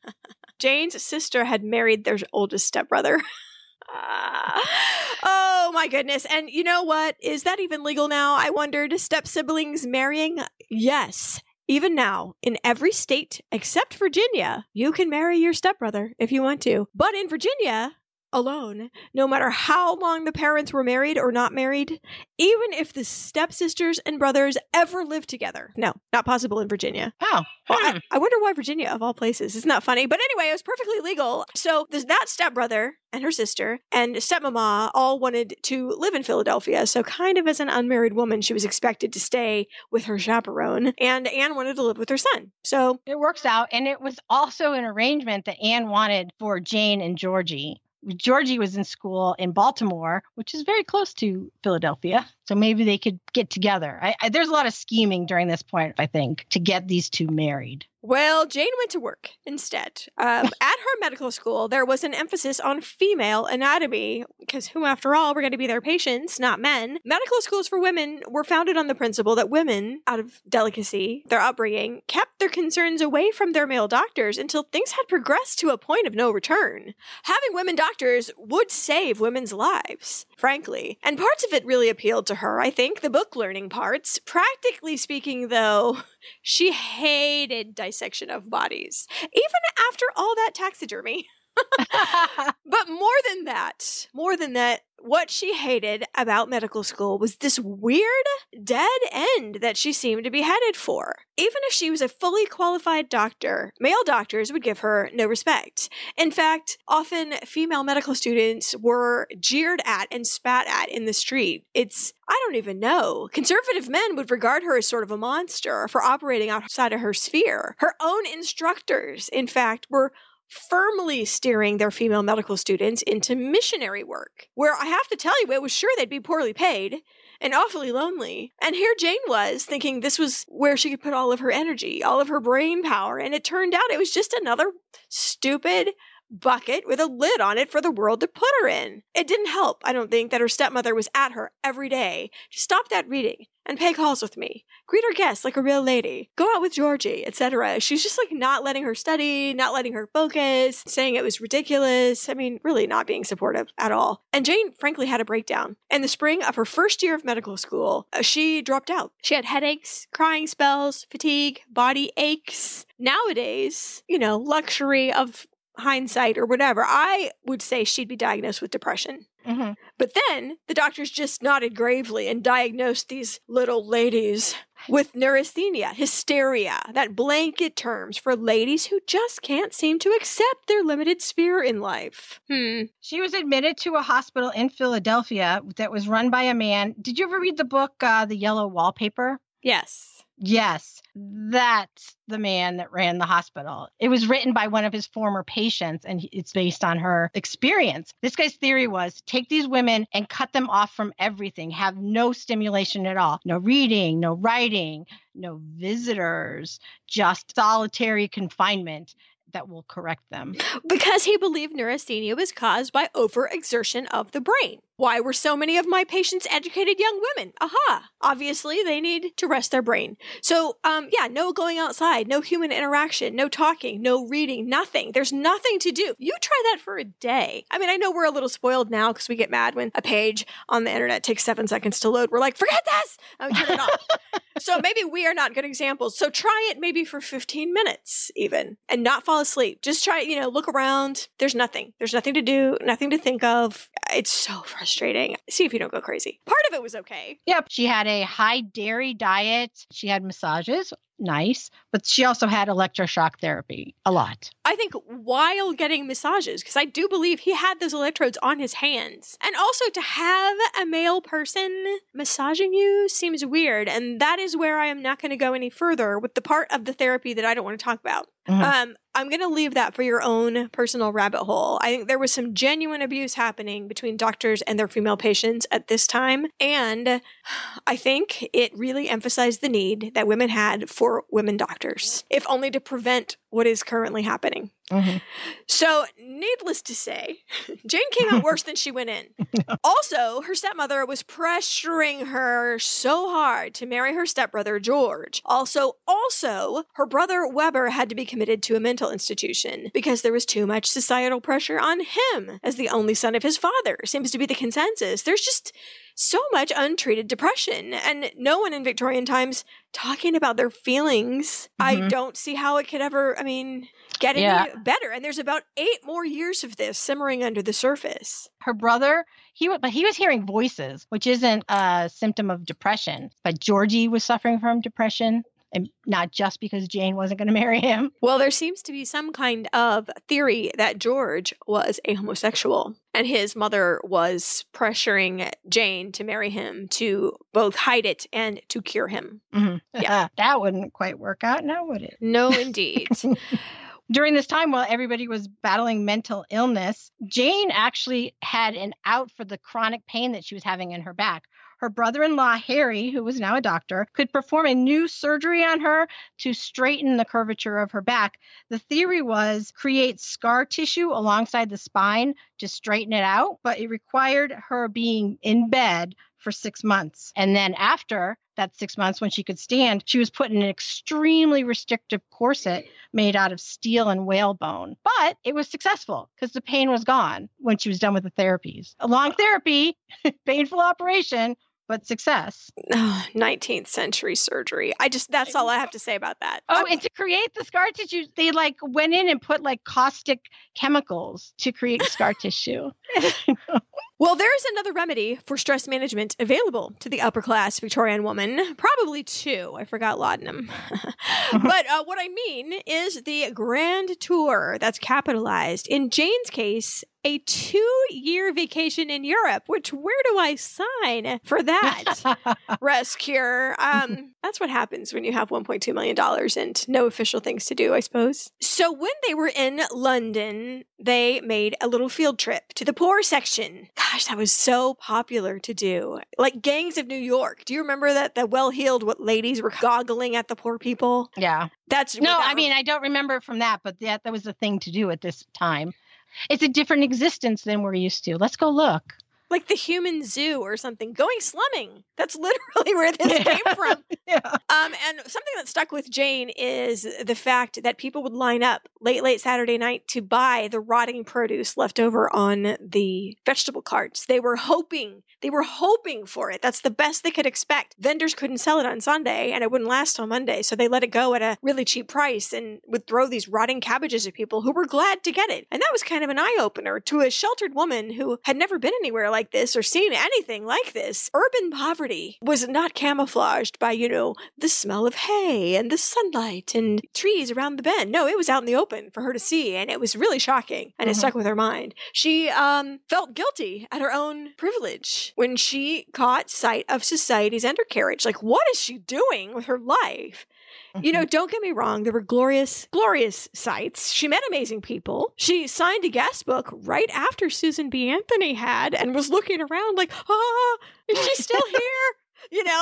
D: Jane's sister had married their oldest stepbrother. Uh, oh my goodness. And you know what? Is that even legal now? I wondered. Step siblings marrying? Yes. Even now, in every state except Virginia, you can marry your stepbrother if you want to. But in Virginia, alone, no matter how long the parents were married or not married, even if the stepsisters and brothers ever lived together. No, not possible in Virginia.
C: Oh.
D: Well,
C: hmm.
D: I, I wonder why Virginia, of all places. It's not funny. But anyway, it was perfectly legal. So there's that stepbrother and her sister and stepmama all wanted to live in Philadelphia. So kind of as an unmarried woman, she was expected to stay with her chaperone. And Anne wanted to live with her son. So
C: It works out. And it was also an arrangement that Anne wanted for Jane and Georgie. Georgie was in school in Baltimore, which is very close to Philadelphia. So maybe they could get together. I, I, there's a lot of scheming during this point, I think, to get these two married.
D: Well, Jane went to work instead. Um, at her medical school, there was an emphasis on female anatomy, because who, after all, were going to be their patients, not men. Medical schools for women were founded on the principle that women, out of delicacy, their upbringing, kept their concerns away from their male doctors until things had progressed to a point of no return. Having women doctors would save women's lives, frankly. And parts of it really appealed to her, I think, the book learning parts. Practically speaking, though, she hated dissection of bodies, even after all that taxidermy. But more than that, more than that, what she hated about medical school was this weird dead end that she seemed to be headed for. Even if she was a fully qualified doctor, male doctors would give her no respect. In fact, often female medical students were jeered at and spat at in the street. It's, I don't even know. Conservative men would regard her as sort of a monster for operating outside of her sphere. Her own instructors, in fact, were firmly steering their female medical students into missionary work, where I have to tell you, it was sure they'd be poorly paid and awfully lonely. And here Jane was thinking this was where she could put all of her energy, all of her brain power, and it turned out it was just another stupid bucket with a lid on it for the world to put her in. It didn't help, I don't think, that her stepmother was at her every day to stop that reading and pay calls with me, greet her guests like a real lady, go out with Georgie, et cetera. She's just like not letting her study, not letting her focus, saying it was ridiculous. I mean, really not being supportive at all. And Jane, frankly, had a breakdown. In the spring of her first year of medical school, uh, she dropped out. She had headaches, crying spells, fatigue, body aches. Nowadays, you know, luxury of hindsight or whatever, I would say she'd be diagnosed with depression.
C: Mm-hmm.
D: But then the doctors just nodded gravely and diagnosed these little ladies with neurasthenia, hysteria, that blanket terms for ladies who just can't seem to accept their limited sphere in life. Hmm.
C: She was admitted to a hospital in Philadelphia that was run by a man. Did you ever read the book, uh, The Yellow Wallpaper?
D: Yes.
C: Yes, that's the man that ran the hospital. It was written by one of his former patients, and it's based on her experience. This guy's theory was take these women and cut them off from everything, have no stimulation at all, no reading, no writing, no visitors, just solitary confinement that will correct them.
D: Because he believed neurasthenia was caused by overexertion of the brain. Why were so many of my patients educated young women? Aha! Obviously, they need to rest their brain. So, um, yeah, no going outside, no human interaction, no talking, no reading, nothing. There's nothing to do. You try that for a day. I mean, I know we're a little spoiled now because we get mad when a page on the internet takes seven seconds to load. We're like, forget this! And we turn it off. So maybe we are not good examples. So try it maybe for fifteen minutes even and not fall asleep. Just try, you know, look around. There's nothing. There's nothing to do, nothing to think of. It's so frustrating. See if you don't go crazy. Part of it was okay.
C: Yep. She had a high dairy diet. She had massages. Nice. But she also had electroshock therapy a lot.
D: I think while getting massages, because I do believe he had those electrodes on his hands. And also to have a male person massaging you seems weird. And that is where I am not going to go any further with the part of the therapy that I don't want to talk about. Mm-hmm. Um, I'm going to leave that for your own personal rabbit hole. I think there was some genuine abuse happening between doctors and their female patients at this time. And I think it really emphasized the need that women had for women doctors, if only to prevent what is currently happening.
C: Mm-hmm.
D: So, needless to say, Jane came out worse than she went in. Also, her stepmother was pressuring her so hard to marry her stepbrother, George. Also, also, her brother, Weber, had to be committed to a mental mental institution because there was too much societal pressure on him as the only son of his father, seems to be the consensus. There's just so much untreated depression, and no one in Victorian times talking about their feelings. Mm-hmm. I don't see how it could ever, I mean, get
C: yeah.
D: any better. And there's about eight more years of this simmering under the surface.
C: Her brother, he but he was hearing voices, which isn't a symptom of depression. But Georgie was suffering from depression. And not just because Jane wasn't going to marry him.
D: Well, there seems to be some kind of theory that George was a homosexual and his mother was pressuring Jane to marry him to both hide it and to cure him.
C: Mm-hmm. Yeah, that wouldn't quite work out now, would it?
D: No, indeed.
C: During this time, while everybody was battling mental illness, Jane actually had an out for the chronic pain that she was having in her back. Her brother-in-law, Harry, who was now a doctor, could perform a new surgery on her to straighten the curvature of her back. The theory was create scar tissue alongside the spine to straighten it out, but it required her being in bed for six months. And then after that six months, when she could stand, she was put in an extremely restrictive corset made out of steel and whalebone. But it was successful because the pain was gone when she was done with the therapies. A long therapy, painful operation, but success.
D: Oh, nineteenth century surgery. I just, that's all I have to say about that.
C: Oh, and to create the scar tissue, they like went in and put like caustic chemicals to create scar tissue.
D: Well, there is another remedy for stress management available to the upper class Victorian woman. Probably two. I forgot laudanum. But uh, what I mean is the grand tour that's capitalized. In Jane's case, a two-year vacation in Europe, which where do I sign for that? Rescue. Um, that's what happens when you have one point two million dollars and no official things to do, I suppose. So when they were in London, they made a little field trip to the poor section. Gosh, that was so popular to do. Like Gangs of New York. Do you remember that the well-heeled what ladies were goggling at the poor people?
C: Yeah.
D: That's
C: No, I mean, I don't remember from that, but that, that was the thing to do at this time. It's a different existence than we're used to. Let's go look.
D: Like the human zoo or something. Going slumming. That's literally where this came from.
C: Yeah.
D: Um, and something that stuck with Jane is the fact that people would line up late, late Saturday night to buy the rotting produce left over on the vegetable carts. They were hoping, they were hoping for it. That's the best they could expect. Vendors couldn't sell it on Sunday and it wouldn't last till Monday. So they let it go at a really cheap price and would throw these rotting cabbages at people who were glad to get it. And that was kind of an eye-opener to a sheltered woman who had never been anywhere like this or seen anything like this. Urban poverty was not camouflaged by, you know, the smell of hay and the sunlight and trees around the bend. No, it was out in the open for her to see, and it was really shocking, and mm-hmm. it stuck with her mind. She um, felt guilty at her own privilege when she caught sight of society's undercarriage. Like, what is she doing with her life? You know, don't get me wrong. There were glorious, glorious sights. She met amazing people. She signed a guest book right after Susan B. Anthony had and was looking around like, ah, is she still here? You know,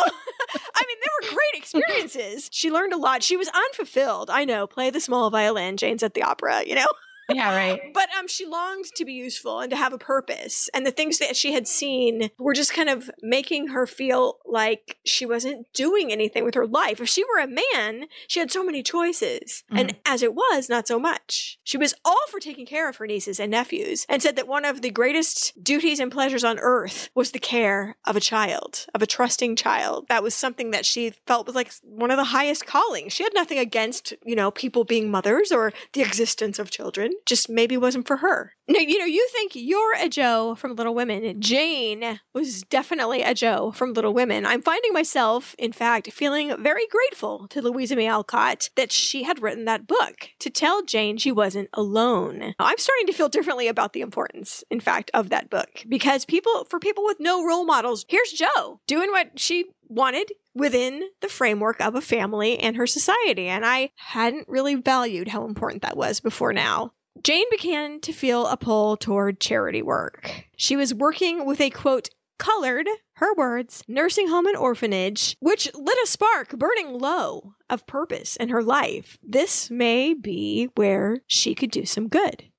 D: I mean, there were great experiences. She learned a lot. She was unfulfilled. I know. Play the small violin. Jane's at the opera, you know?
C: Yeah, right.
D: But um, she longed to be useful and to have a purpose. And the things that she had seen were just kind of making her feel like she wasn't doing anything with her life. If she were a man, she had so many choices. Mm-hmm. And as it was, not so much. She was all for taking care of her nieces and nephews and said that one of the greatest duties and pleasures on earth was the care of a child, of a trusting child. That was something that she felt was like one of the highest callings. She had nothing against, you know, people being mothers or the existence of children. Just maybe wasn't for her. No, you know, you think you're a Jo from Little Women. Jane was definitely a Jo from Little Women. I'm finding myself, in fact, feeling very grateful to Louisa May Alcott that she had written that book to tell Jane she wasn't alone. I'm starting to feel differently about the importance, in fact, of that book because people, for people with no role models, here's Jo doing what she wanted within the framework of a family and her society. And I hadn't really valued how important that was before now. Jane began to feel a pull toward charity work. She was working with a, quote, colored, her words, nursing home and orphanage, which lit a spark burning low of purpose in her life. This may be where she could do some good.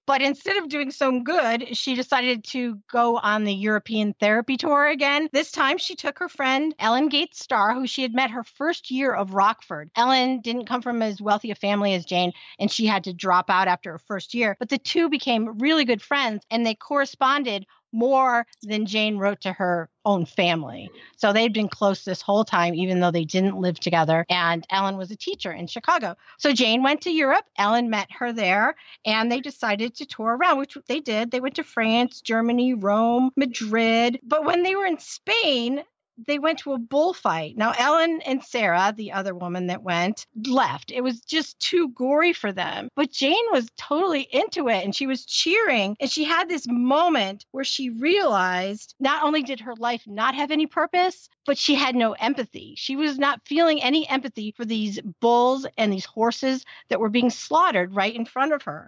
C: But instead of doing so good, she decided to go on the European therapy tour again. This time she took her friend Ellen Gates Starr, who she had met her first year of Rockford. Ellen didn't come from as wealthy a family as Jane, and she had to drop out after her first year. But the two became really good friends, and they corresponded more than Jane wrote to her own family. So they'd been close this whole time, even though they didn't live together. And Ellen was a teacher in Chicago. So Jane went to Europe. Ellen met her there, and they decided to tour around, which they did. They went to France, Germany, Rome, Madrid. But when they were in Spain, they went to a bullfight. Now, Ellen and Sarah, the other woman that went, left. It was just too gory for them. But Jane was totally into it, and she was cheering. And she had this moment where she realized not only did her life not have any purpose, but she had no empathy. She was not feeling any empathy for these bulls and these horses that were being slaughtered right in front of her.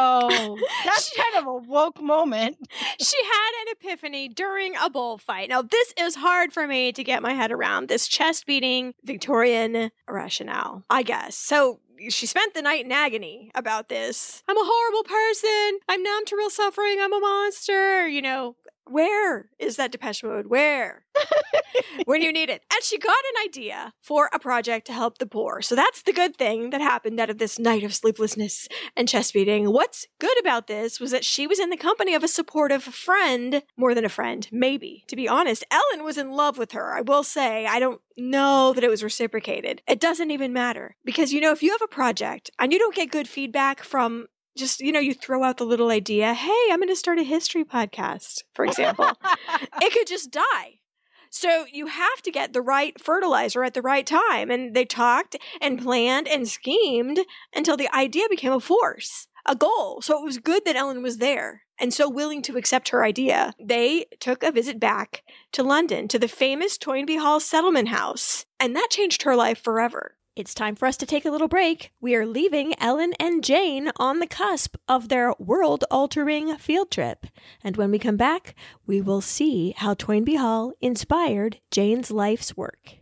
C: So that's kind of a woke moment.
D: She had an epiphany during a bullfight. Now, this is hard for me to get my head around, this chest-beating Victorian rationale, I guess. So she spent the night in agony about this. I'm a horrible person. I'm numb to real suffering. I'm a monster. You know, where is that Depeche Mode? Where? When you need it. And she got an idea for a project to help the poor. So that's the good thing that happened out of this night of sleeplessness and chest beating. What's good about this was that she was in the company of a supportive friend, more than a friend, maybe. To be honest, Ellen was in love with her. I will say, I don't know that it was reciprocated. It doesn't even matter. Because, you know, if you have a project and you don't get good feedback from just, you know, you throw out the little idea, hey, I'm going to start a history podcast, for example. It could just die. So you have to get the right fertilizer at the right time. And they talked and planned and schemed until the idea became a force, a goal. So it was good that Ellen was there and so willing to accept her idea. They took a visit back to London, to the famous Toynbee Hall Settlement House. And that changed her life forever.
B: It's time for us to take a little break. We are leaving Ellen and Jane on the cusp of their world-altering field trip. And when we come back, we will see how Toynbee Hall inspired Jane's life's work.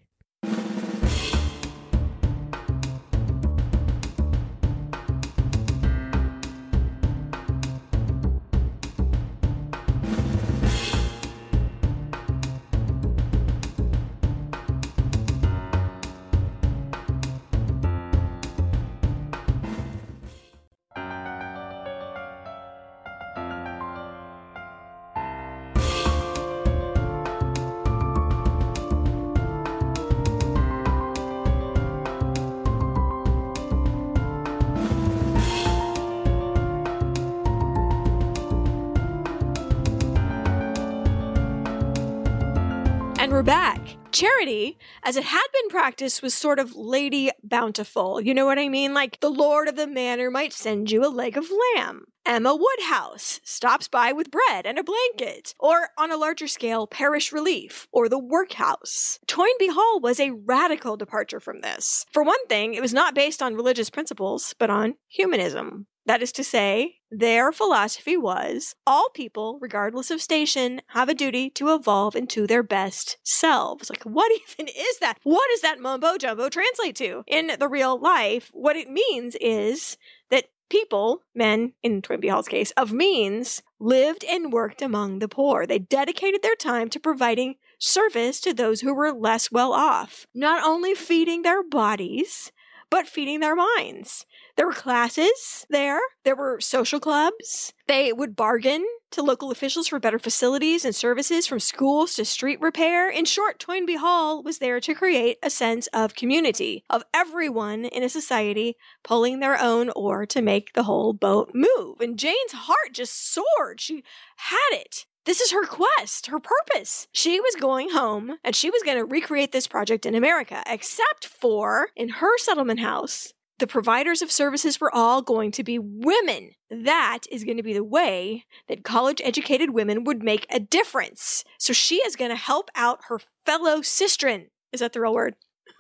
D: We're back. Charity, as it had been practiced, was sort of Lady Bountiful. You know what I mean? Like the lord of the manor might send you a leg of lamb. Emma Woodhouse stops by with bread and a blanket. Or on a larger scale, Parish Relief or the Workhouse. Toynbee Hall was a radical departure from this. For one thing, it was not based on religious principles, but on humanism. That is to say, their philosophy was, all people, regardless of station, have a duty to evolve into their best selves. Like, what even is that? What does that mumbo-jumbo translate to? In the real life, what it means is that people, men, in Toynbee Hall's case, of means, lived and worked among the poor. They dedicated their time to providing service to those who were less well off, not only feeding their bodies, but feeding their minds. There were classes there. There were social clubs. They would bargain to local officials for better facilities and services, from schools to street repair. In short, Toynbee Hall was there to create a sense of community, of everyone in a society pulling their own oar to make the whole boat move. And Jane's heart just soared. She had it. This is her quest, her purpose. She was going home and she was going to recreate this project in America, except for in her settlement house, the providers of services were all going to be women. That is going to be the way that college-educated women would make a difference. So she is going to help out her fellow sistren. Is that the real word?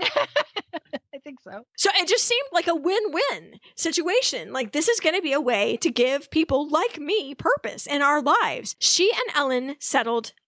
C: I think so.
D: So it just seemed like a win-win situation. Like, this is going to be a way to give people like me purpose in our lives. She and Ellen settled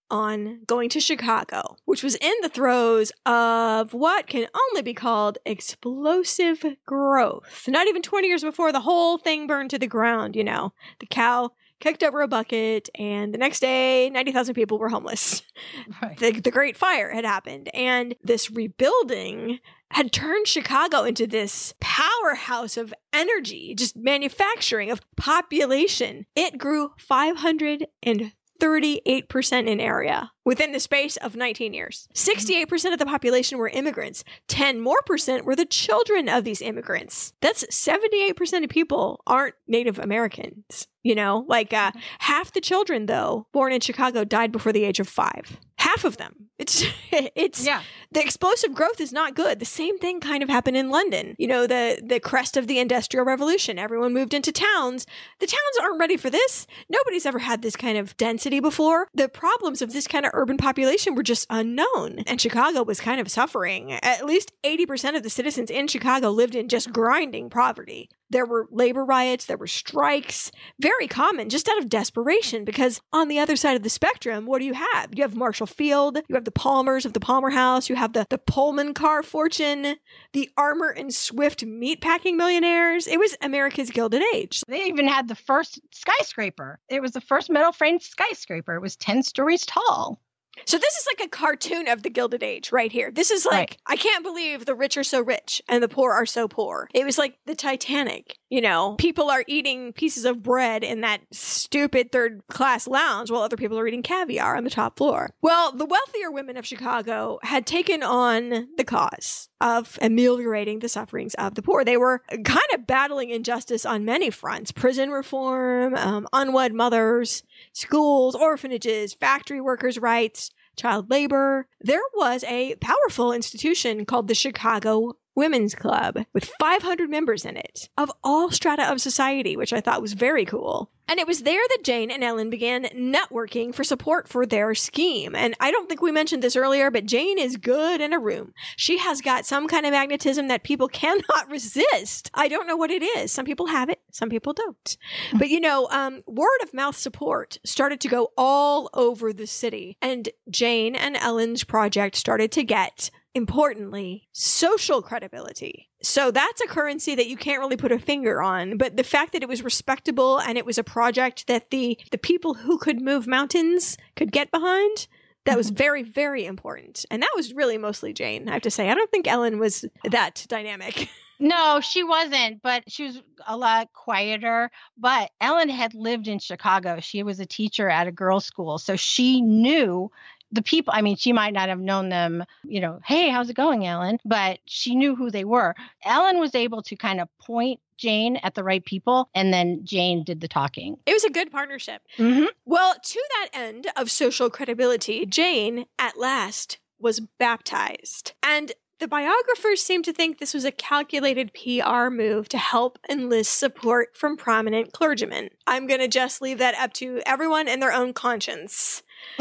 D: on going to Chicago, which was in the throes of what can only be called explosive growth. Not even twenty years before the whole thing burned to the ground, you know. The cow kicked over a bucket, and the next day, ninety thousand people were homeless.
C: Right.
D: The, the Great Fire had happened, and this rebuilding had turned Chicago into this powerhouse of energy, just manufacturing, of population. It grew five hundred thirty-eight percent in area within the space of nineteen years. sixty-eight percent of the population were immigrants. ten more percent were the children of these immigrants. That's seventy-eight percent of people aren't Native Americans. You know, like uh, half the children, though, born in Chicago died before the age of five. Half of them. It's, it's,
C: Yeah.
D: The explosive growth is not good. The same thing kind of happened in London. You know, the, the crest of the Industrial Revolution. Everyone moved into towns. The towns aren't ready for this. Nobody's ever had this kind of density before. The problems of this kind of urban population were just unknown. And Chicago was kind of suffering. At least eighty percent of the citizens in Chicago lived in just grinding poverty. There were labor riots, there were strikes, very common, just out of desperation, because on the other side of the spectrum, what do you have? You have Marshall Field, you have the Palmers of the Palmer House, you have the, the Pullman car fortune, the Armour and Swift meatpacking millionaires. It was America's Gilded Age.
C: They even had the first skyscraper. It was the first metal framed skyscraper. It was ten stories tall.
D: So this is like a cartoon of the Gilded Age right here. This is like,
C: Right.
D: I can't believe the rich are so rich and the poor are so poor. It was like the Titanic, you know, people are eating pieces of bread in that stupid third class lounge while other people are eating caviar on the top floor. Well, the wealthier women of Chicago had taken on the cause of ameliorating the sufferings of the poor. They were kind of battling injustice on many fronts: prison reform, um, unwed mothers, schools, orphanages, factory workers' rights, child labor. There was a powerful institution called the Chicago Women's Club with five hundred members in it of all strata of society, which I thought was very cool. And it was there that Jane and Ellen began networking for support for their scheme. And I don't think we mentioned this earlier, but Jane is good in a room. She has got some kind of magnetism that people cannot resist. I don't know what it is. Some people have it, some people don't. But you know, um, word of mouth support started to go all over the city. And Jane and Ellen's project started to get, importantly, social credibility. So that's a currency that you can't really put a finger on. But the fact that it was respectable and it was a project that the, the people who could move mountains could get behind, that was very, very important. And that was really mostly Jane, I have to say. I don't think Ellen was that dynamic.
C: No, she wasn't, but she was a lot quieter. But Ellen had lived in Chicago. She was a teacher at a girls' school. So she knew the people. I mean, she might not have known them, you know, hey, how's it going, Ellen? But she knew who they were. Ellen was able to kind of point Jane at the right people, and then Jane did the talking.
D: It was a good partnership.
C: Mm-hmm.
D: Well, to that end of social credibility, Jane, at last, was baptized. And the biographers seem to think this was a calculated P R move to help enlist support from prominent clergymen. I'm going to just leave that up to everyone and their own conscience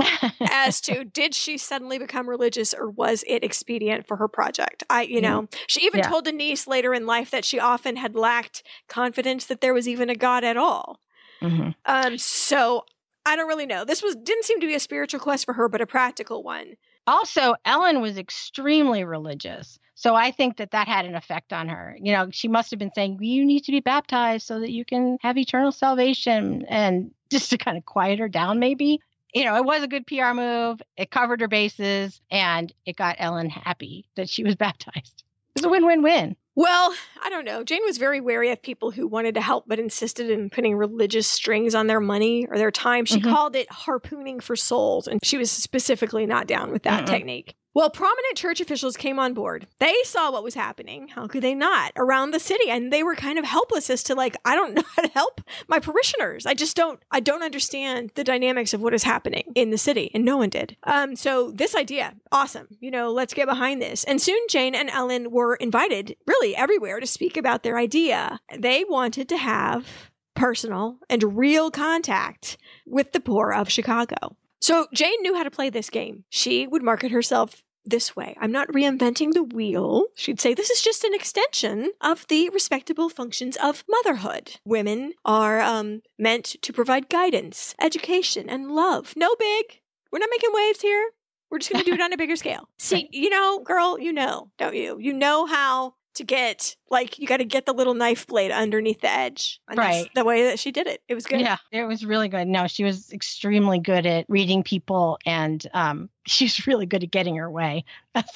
D: as to, did she suddenly become religious, or was it expedient for her project? I, you know, she even
C: Yeah.
D: told Denise later in life that she often had lacked confidence that there was even a God at all.
C: Mm-hmm.
D: Um, so I don't really know. This was didn't seem to be a spiritual quest for her, but a practical one.
C: Also, Ellen was extremely religious. So I think that that had an effect on her. You know, she must have been saying, you need to be baptized so that you can have eternal salvation, and just to kind of quiet her down, maybe. You know, it was a good P R move. It covered her bases, and it got Ellen happy that she was baptized. It was a win-win-win.
D: Well, I don't know. Jane was very wary of people who wanted to help but insisted in putting religious strings on their money or their time. She
C: Mhm.
D: called it harpooning for souls, and she was specifically not down with that
C: Mm-mm.
D: technique. Well, prominent church officials came on board. They saw what was happening. How could they not? Around the city. And they were kind of helpless as to, like, I don't know how to help my parishioners. I just don't, I don't understand the dynamics of what is happening in the city. And no one did. Um, so this idea, awesome. You know, let's get behind this. And soon Jane and Ellen were invited really everywhere to speak about their idea. They wanted to have personal and real contact with the poor of Chicago. So Jane knew how to play this game. She would market herself this way. I'm not reinventing the wheel. She'd say this is just an extension of the respectable functions of motherhood. Women are um, meant to provide guidance, education, and love. No big. We're not making waves here. We're just going to do it on a bigger scale. See, you know, girl, you know, don't you? You know how to get, like, you got to get the little knife blade underneath the edge. And
C: Right.
D: that's the way that she did it. It was good.
C: Yeah, it was really good. No, she was extremely good at reading people, and um, she's really good at getting her way.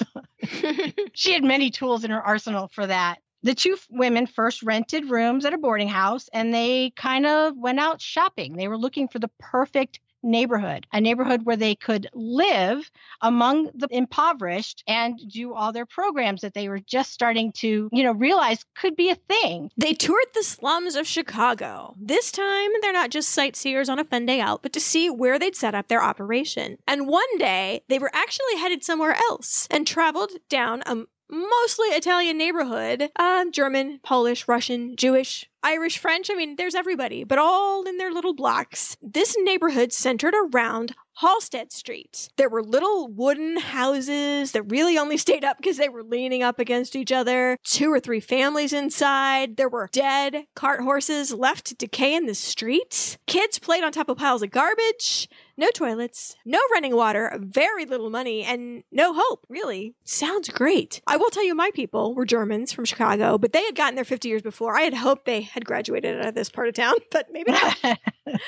C: She had many tools in her arsenal for that. The two women first rented rooms at a boarding house, and they kind of went out shopping. They were looking for the perfect neighborhood, a neighborhood where they could live among the impoverished and do all their programs that they were just starting to, you know, realize could be a thing.
D: They toured the slums of Chicago. This time, they're not just sightseers on a fun day out, but to see where they'd set up their operation. And one day, they were actually headed somewhere else and traveled down a mostly Italian neighborhood, uh, German, Polish, Russian, Jewish, Irish, French. I mean, there's everybody, but all in their little blocks. This neighborhood centered around Halsted Street. There were little wooden houses that really only stayed up because they were leaning up against each other. Two or three families inside. There were dead cart horses left to decay in the streets. Kids played on top of piles of garbage. No toilets, no running water, very little money, and no hope, really. Sounds great. I will tell you, my people were Germans from Chicago, but they had gotten there fifty years before. I had hoped they had graduated out of this part of town, but maybe not.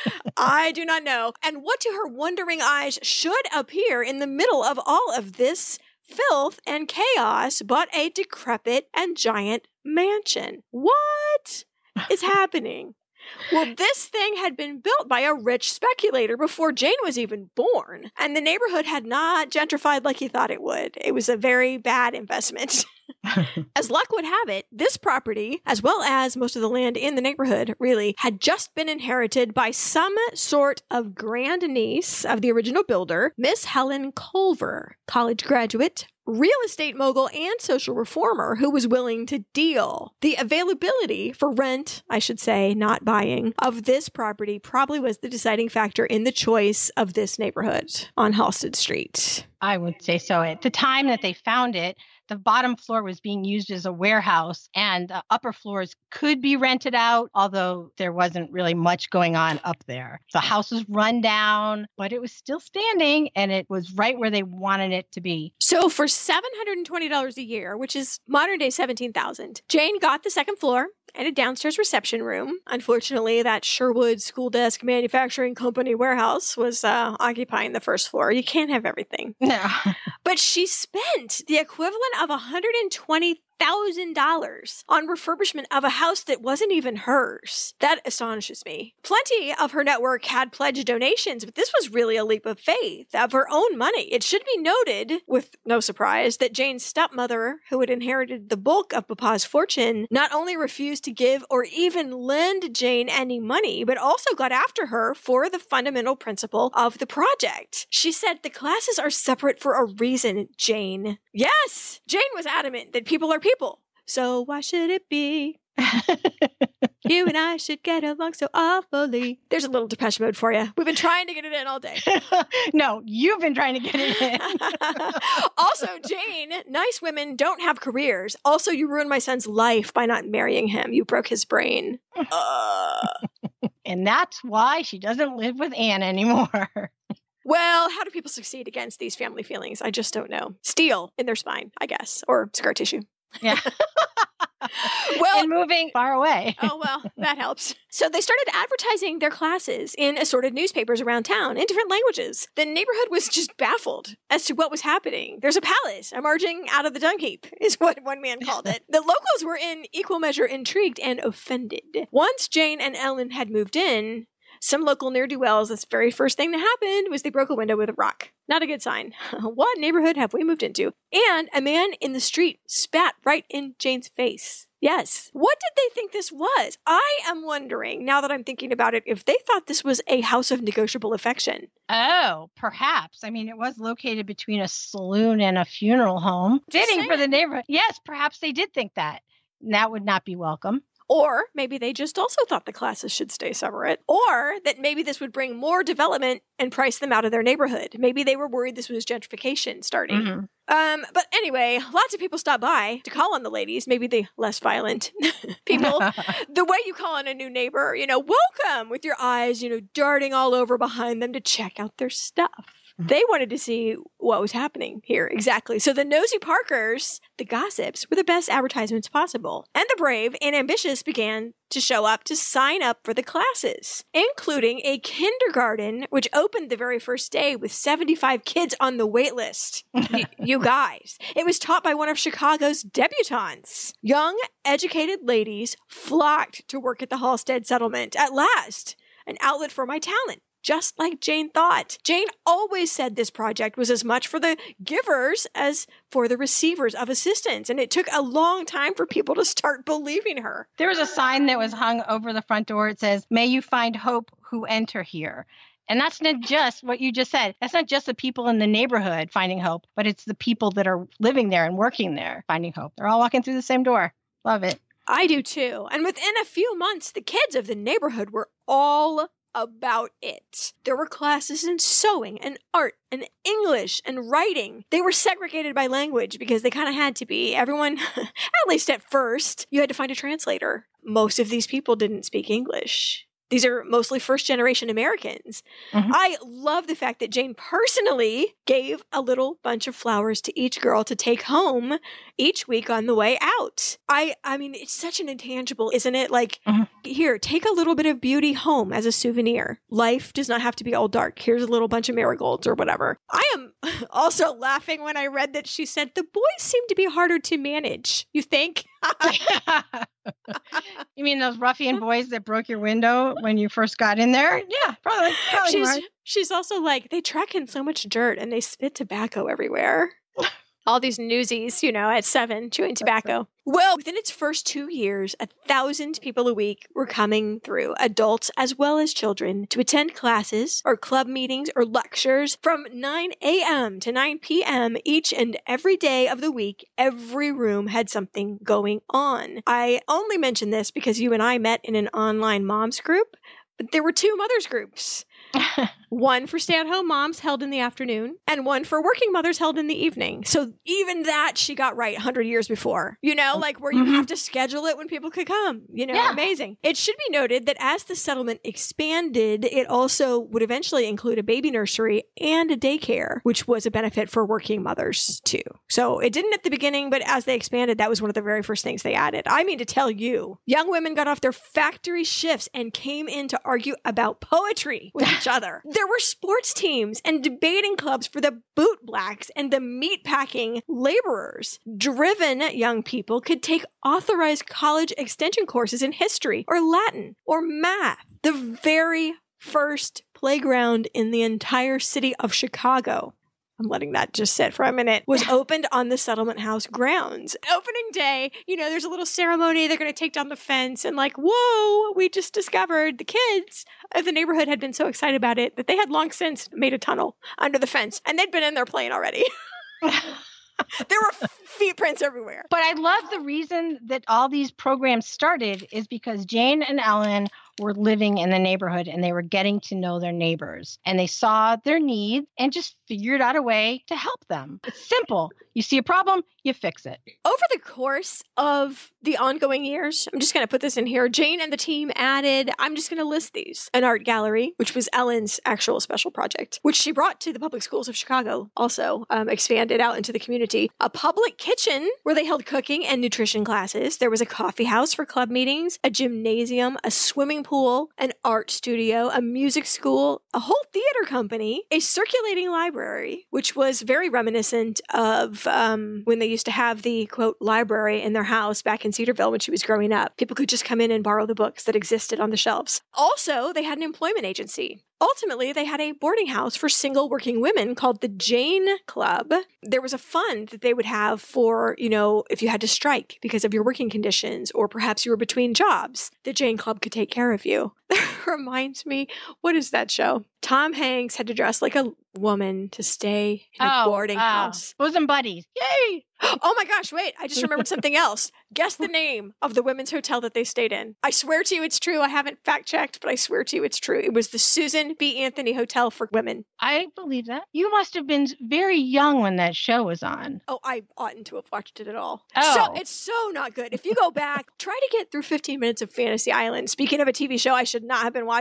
D: I do not know. And what to her wondering eyes should appear in the middle of all of this filth and chaos but a decrepit and giant mansion? What is happening? Well, this thing had been built by a rich speculator before Jane was even born, and the neighborhood had not gentrified like he thought it would. It was a very bad investment. As luck would have it, this property, as well as most of the land in the neighborhood, really, had just been inherited by some sort of grandniece of the original builder, Miss Helen Culver, college graduate, real estate mogul, and social reformer who was willing to deal. The availability for rent, I should say, not buying, of this property probably was the deciding factor in the choice of this neighborhood on Halsted Street.
C: I would say so. At the time that they found it, the bottom floor was being used as a warehouse, and the upper floors could be rented out, although there wasn't really much going on up there. The house was run down, but it was still standing, and it was right where they wanted it to be.
D: So for seven hundred twenty dollars a year, which is modern day seventeen thousand dollars, Jane got the second floor and a downstairs reception room. Unfortunately, that Sherwood School Desk Manufacturing Company warehouse was uh, occupying the first floor. You can't have everything.
C: No.
D: But she spent the equivalent of one hundred twenty thousand dollars on refurbishment of a house that wasn't even hers. That astonishes me. Plenty of her network had pledged donations, but this was really a leap of faith of her own money. It should be noted, with no surprise, that Jane's stepmother, who had inherited the bulk of Papa's fortune, not only refused to give or even lend Jane any money, but also got after her for the fundamental principle of the project. She said, "The classes are separate for a reason, Jane." Yes! Jane was adamant that people are people. So why should it be? You and I should get along so awfully. There's a little Depeche Mode for you. We've been trying to get it in all day.
C: No, you've been trying to get it in.
D: Also, Jane, nice women don't have careers. Also, you ruined my son's life by not marrying him. You broke his brain. Uh.
C: And that's why she doesn't live with Anne anymore.
D: Well, how do people succeed against these family feelings? I just don't know. Steel in their spine, I guess, or scar tissue.
C: Yeah.
D: Well,
C: and moving far away.
D: Oh, well, that helps. So they started advertising their classes in assorted newspapers around town in different languages. The neighborhood was just baffled as to what was happening. There's a palace emerging out of the dung heap, is what one man called it. The locals were in equal measure intrigued and offended. Once Jane and Ellen had moved in, some local ne'er-do-wells, the very first thing that happened was they broke a window with a rock. Not a good sign. What neighborhood have we moved into? And a man in the street spat right in Jane's face. Yes. What did they think this was? I am wondering, now that I'm thinking about it, if they thought this was a house of negotiable affection.
C: Oh, perhaps. I mean, it was located between a saloon and a funeral home. Fitting for the neighborhood. Yes, perhaps they did think that. That would not be welcome.
D: Or maybe they just also thought the classes should stay separate. Or that maybe this would bring more development and price them out of their neighborhood. Maybe they were worried this was gentrification starting. Mm-hmm. Um, but anyway, lots of people stop by to call on the ladies, maybe the less violent people. The way you call on a new neighbor, you know, welcome, with your eyes, you know, darting all over behind them to check out their stuff. They wanted to see what was happening here. Exactly. So the nosy Parkers, the gossips, were the best advertisements possible. And the brave and ambitious began to show up to sign up for the classes, including a kindergarten, which opened the very first day with seventy-five kids on the wait list. y- you guys. It was taught by one of Chicago's debutantes. Young, educated ladies flocked to work at the Halstead settlement. At last, an outlet for my talent. Just like Jane thought. Jane always said this project was as much for the givers as for the receivers of assistance, and it took a long time for people to start believing her.
C: There was a sign that was hung over the front door. It says, "May you find hope who enter here." And that's not just what you just said. That's not just the people in the neighborhood finding hope, but it's the people that are living there and working there finding hope. They're all walking through the same door. Love it.
D: I do too. And within a few months, the kids of the neighborhood were all about it. There were classes in sewing and art and English and writing. They were segregated by language because they kind of had to be. Everyone, at least at first, you had to find a translator. Most of these people didn't speak English. These are mostly first-generation Americans. Mm-hmm. I love the fact that Jane personally gave a little bunch of flowers to each girl to take home each week on the way out. I I mean, it's such an intangible, isn't it? Like, mm-hmm. Here, take a little bit of beauty home as a souvenir. Life does not have to be all dark. Here's a little bunch of marigolds or whatever. I am also laughing when I read that she said the boys seem to be harder to manage. You think?
C: You mean those ruffian boys that broke your window when you first got in there? Yeah, probably. probably
D: she's,
C: right.
D: she's also like, they trek in so much dirt and they spit tobacco everywhere. All these newsies, you know, at seven, chewing tobacco. Well, within its first two years, a thousand people a week were coming through, adults as well as children, to attend classes or club meetings or lectures from nine a.m. to nine p.m. each and every day of the week. Every room had something going on. I only mention this because you and I met in an online moms group, but there were two mothers groups. One for stay-at-home moms held in the afternoon, and one for working mothers held in the evening. So even that she got right one hundred years before. You know, like where you mm-hmm. have to schedule it when people could come. You know, yeah. Amazing. It should be noted that as the settlement expanded, it also would eventually include a baby nursery and a daycare, which was a benefit for working mothers too. So it didn't at the beginning, but as they expanded, that was one of the very first things they added. I mean to tell you, young women got off their factory shifts and came in to argue about poetry with each other. There were sports teams and debating clubs for the boot blacks and the meatpacking laborers. Driven young people could take authorized college extension courses in history or Latin or math. The very first playground in the entire city of Chicago, I'm letting that just sit for a minute, was opened on the Settlement House grounds. Opening day, you know, there's a little ceremony. They're going to take down the fence and like, whoa, we just discovered the kids of the neighborhood had been so excited about it that they had long since made a tunnel under the fence and they'd been in there playing already. There were feet prints everywhere.
C: But I love the reason that all these programs started is because Jane and Ellen were living in the neighborhood and they were getting to know their neighbors and they saw their needs and just figured out a way to help them. It's simple. You see a problem, you fix it.
D: Over the course of the ongoing years, I'm just going to put this in here, Jane and the team added, I'm just going to list these, an art gallery, which was Ellen's actual special project, which she brought to the public schools of Chicago, also um, expanded out into the community. A public kitchen where they held cooking and nutrition classes. There was a coffee house for club meetings, a gymnasium, a swimming pool, an art studio, a music school, a whole theater company, a circulating library, which was very reminiscent of um, when they used to have the, quote, library in their house back in Cedarville when she was growing up. People could just come in and borrow the books that existed on the shelves. Also, they had an employment agency. Ultimately, they had a boarding house for single working women called the Jane Club. There was a fund that they would have for, you know, if you had to strike because of your working conditions, or perhaps you were between jobs, the Jane Club could take care of you. That reminds me, what is that show? Tom Hanks had to dress like a woman to stay in a
C: oh,
D: boarding
C: uh,
D: house.
C: Bosom buddies. Yay!
D: Oh my gosh, wait, I just remembered something else. Guess the name of the women's hotel that they stayed in. I swear to you it's true. I haven't fact checked, but I swear to you it's true. It was the Susan B. Anthony Hotel for Women.
C: I believe that. You must have been very young when that show was on.
D: Oh, I oughtn't to have watched it at all.
C: Oh.
D: So it's so not good. If you go back, try to get through fifteen minutes of Fantasy Island. Speaking of a T V show I should not have been watching.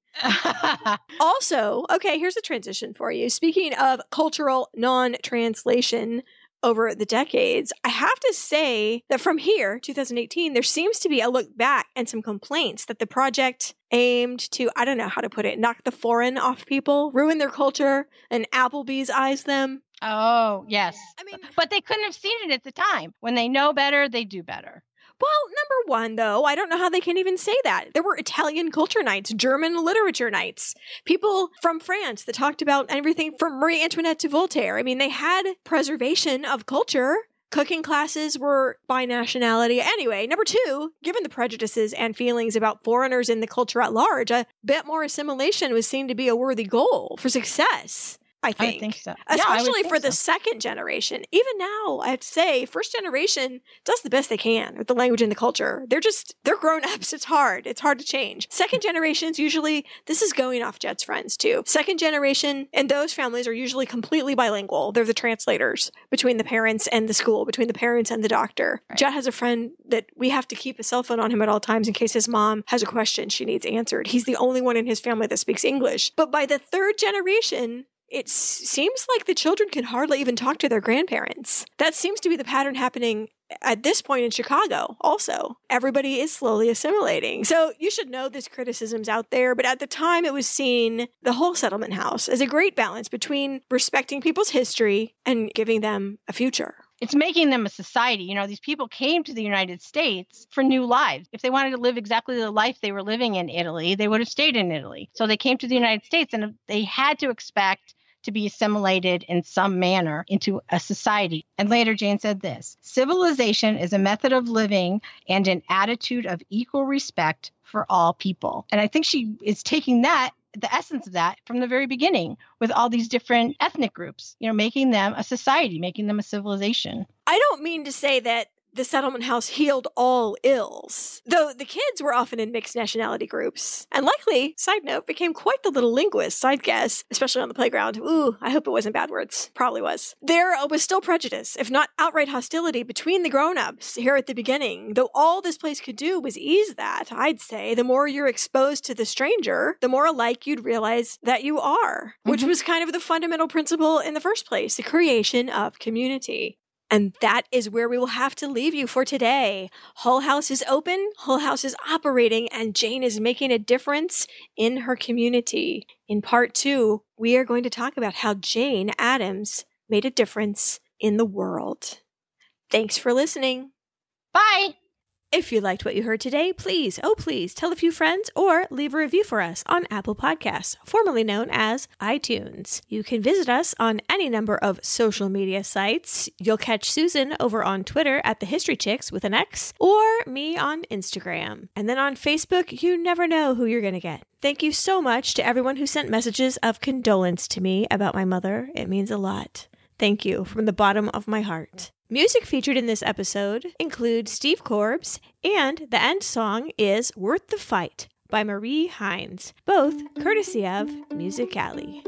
D: Also, okay, here's a transition for you. Speaking of cultural non-translation over the decades, I have to say that from here, two thousand eighteen, there seems to be a look back and some complaints that the project aimed to, I don't know how to put it, knock the foreign off people, ruin their culture, and Applebee's eyes them.
C: Oh, yes.
D: I mean,
C: but they couldn't have seen it at the time. When they know better, they do better.
D: Well, number one, though, I don't know how they can even say that. There were Italian culture nights, German literature nights, people from France that talked about everything from Marie Antoinette to Voltaire. I mean, they had preservation of culture. Cooking classes were by nationality. Anyway, number two, given the prejudices and feelings about foreigners in the culture at large, a bit more assimilation was seen to be a worthy goal for success. I think.
C: I think so.
D: Especially
C: yeah,
D: for
C: so.
D: the second generation. Even now, I have to say, first generation does the best they can with the language and the culture. They're just, they're grown-ups. It's hard. It's hard to change. Second generations, usually, this is going off Jed's friends too. Second generation and those families are usually completely bilingual. They're the translators between the parents and the school, between the parents and the doctor. Right. Jed has a friend that we have to keep a cell phone on him at all times in case his mom has a question she needs answered. He's the only one in his family that speaks English. But by the third generation, it s- seems like the children can hardly even talk to their grandparents. That seems to be the pattern happening at this point in Chicago also. Everybody is slowly assimilating. So you should know this criticism's out there, but at the time it was seen, the whole settlement house, as a great balance between respecting people's history and giving them a future.
C: It's making them a society. You know, these people came to the United States for new lives. If they wanted to live exactly the life they were living in Italy, they would have stayed in Italy. So they came to the United States and they had to expect to be assimilated in some manner into a society. And later, Jane said this: civilization is a method of living and an attitude of equal respect for all people. And I think she is taking that, the essence of that, from the very beginning with all these different ethnic groups, you know, making them a society, making them a civilization.
D: I don't mean to say that the settlement house healed all ills, though the kids were often in mixed nationality groups, and likely, side note, became quite the little linguists, I'd guess, especially on the playground. Ooh, I hope it wasn't bad words. Probably was. There was still prejudice, if not outright hostility, between the grown-ups here at the beginning, though all this place could do was ease that, I'd say. The more you're exposed to the stranger, the more alike you'd realize that you are, mm-hmm. which was kind of the fundamental principle in the first place, the creation of community. And that is where we will have to leave you for today. Hull House is open, Hull House is operating, and Jane is making a difference in her community. In part two, we are going to talk about how Jane Addams made a difference in the world. Thanks for listening.
C: Bye.
B: If you liked what you heard today, please, oh please, tell a few friends or leave a review for us on Apple Podcasts, formerly known as iTunes. You can visit us on any number of social media sites. You'll catch Susan over on Twitter at The History Chicks with an X, or me on Instagram. And then on Facebook, you never know who you're going to get. Thank you so much to everyone who sent messages of condolence to me about my mother. It means a lot. Thank you from the bottom of my heart. Music featured in this episode includes Steve Corbs, and the end song is Worth the Fight by Marie Hines, both courtesy of Music Alley.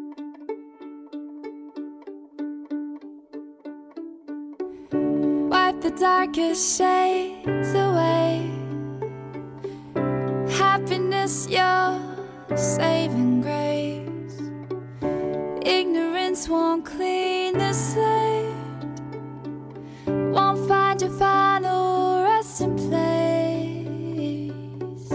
F: Wipe the darkest shades away. Happiness, your saving grace. Ignorance won't clean the slate. Won't find your final resting place.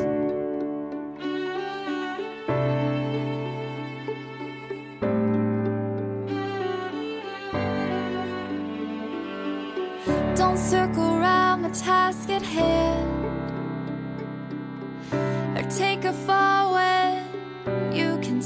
F: Don't circle around the task at hand, or take a fall when you can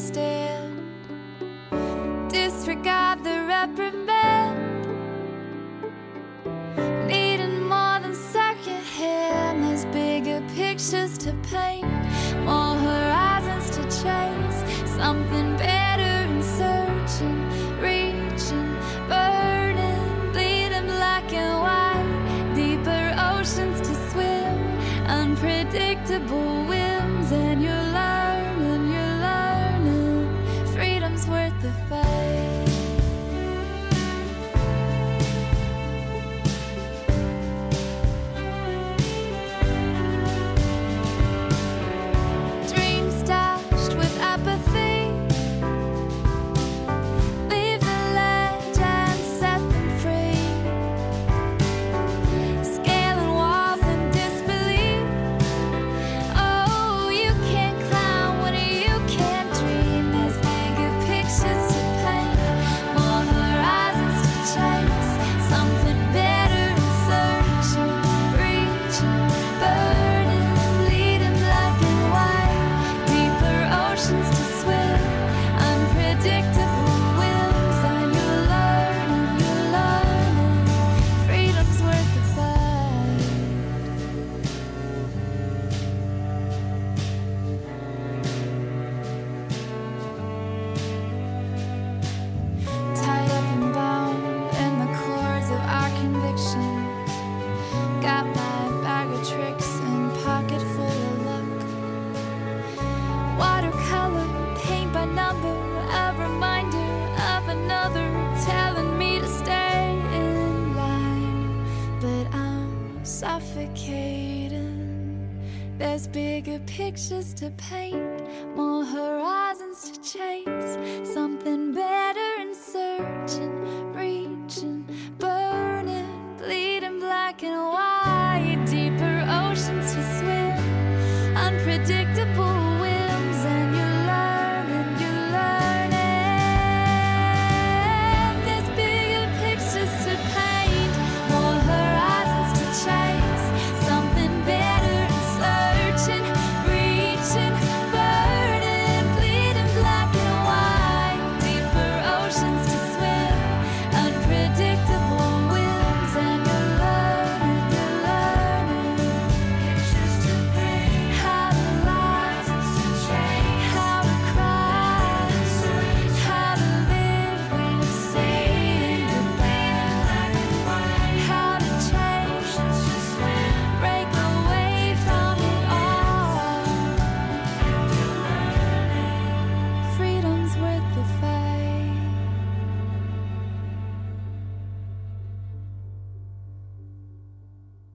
F: There's bigger pictures to paint, more horizons to chase, something better in search and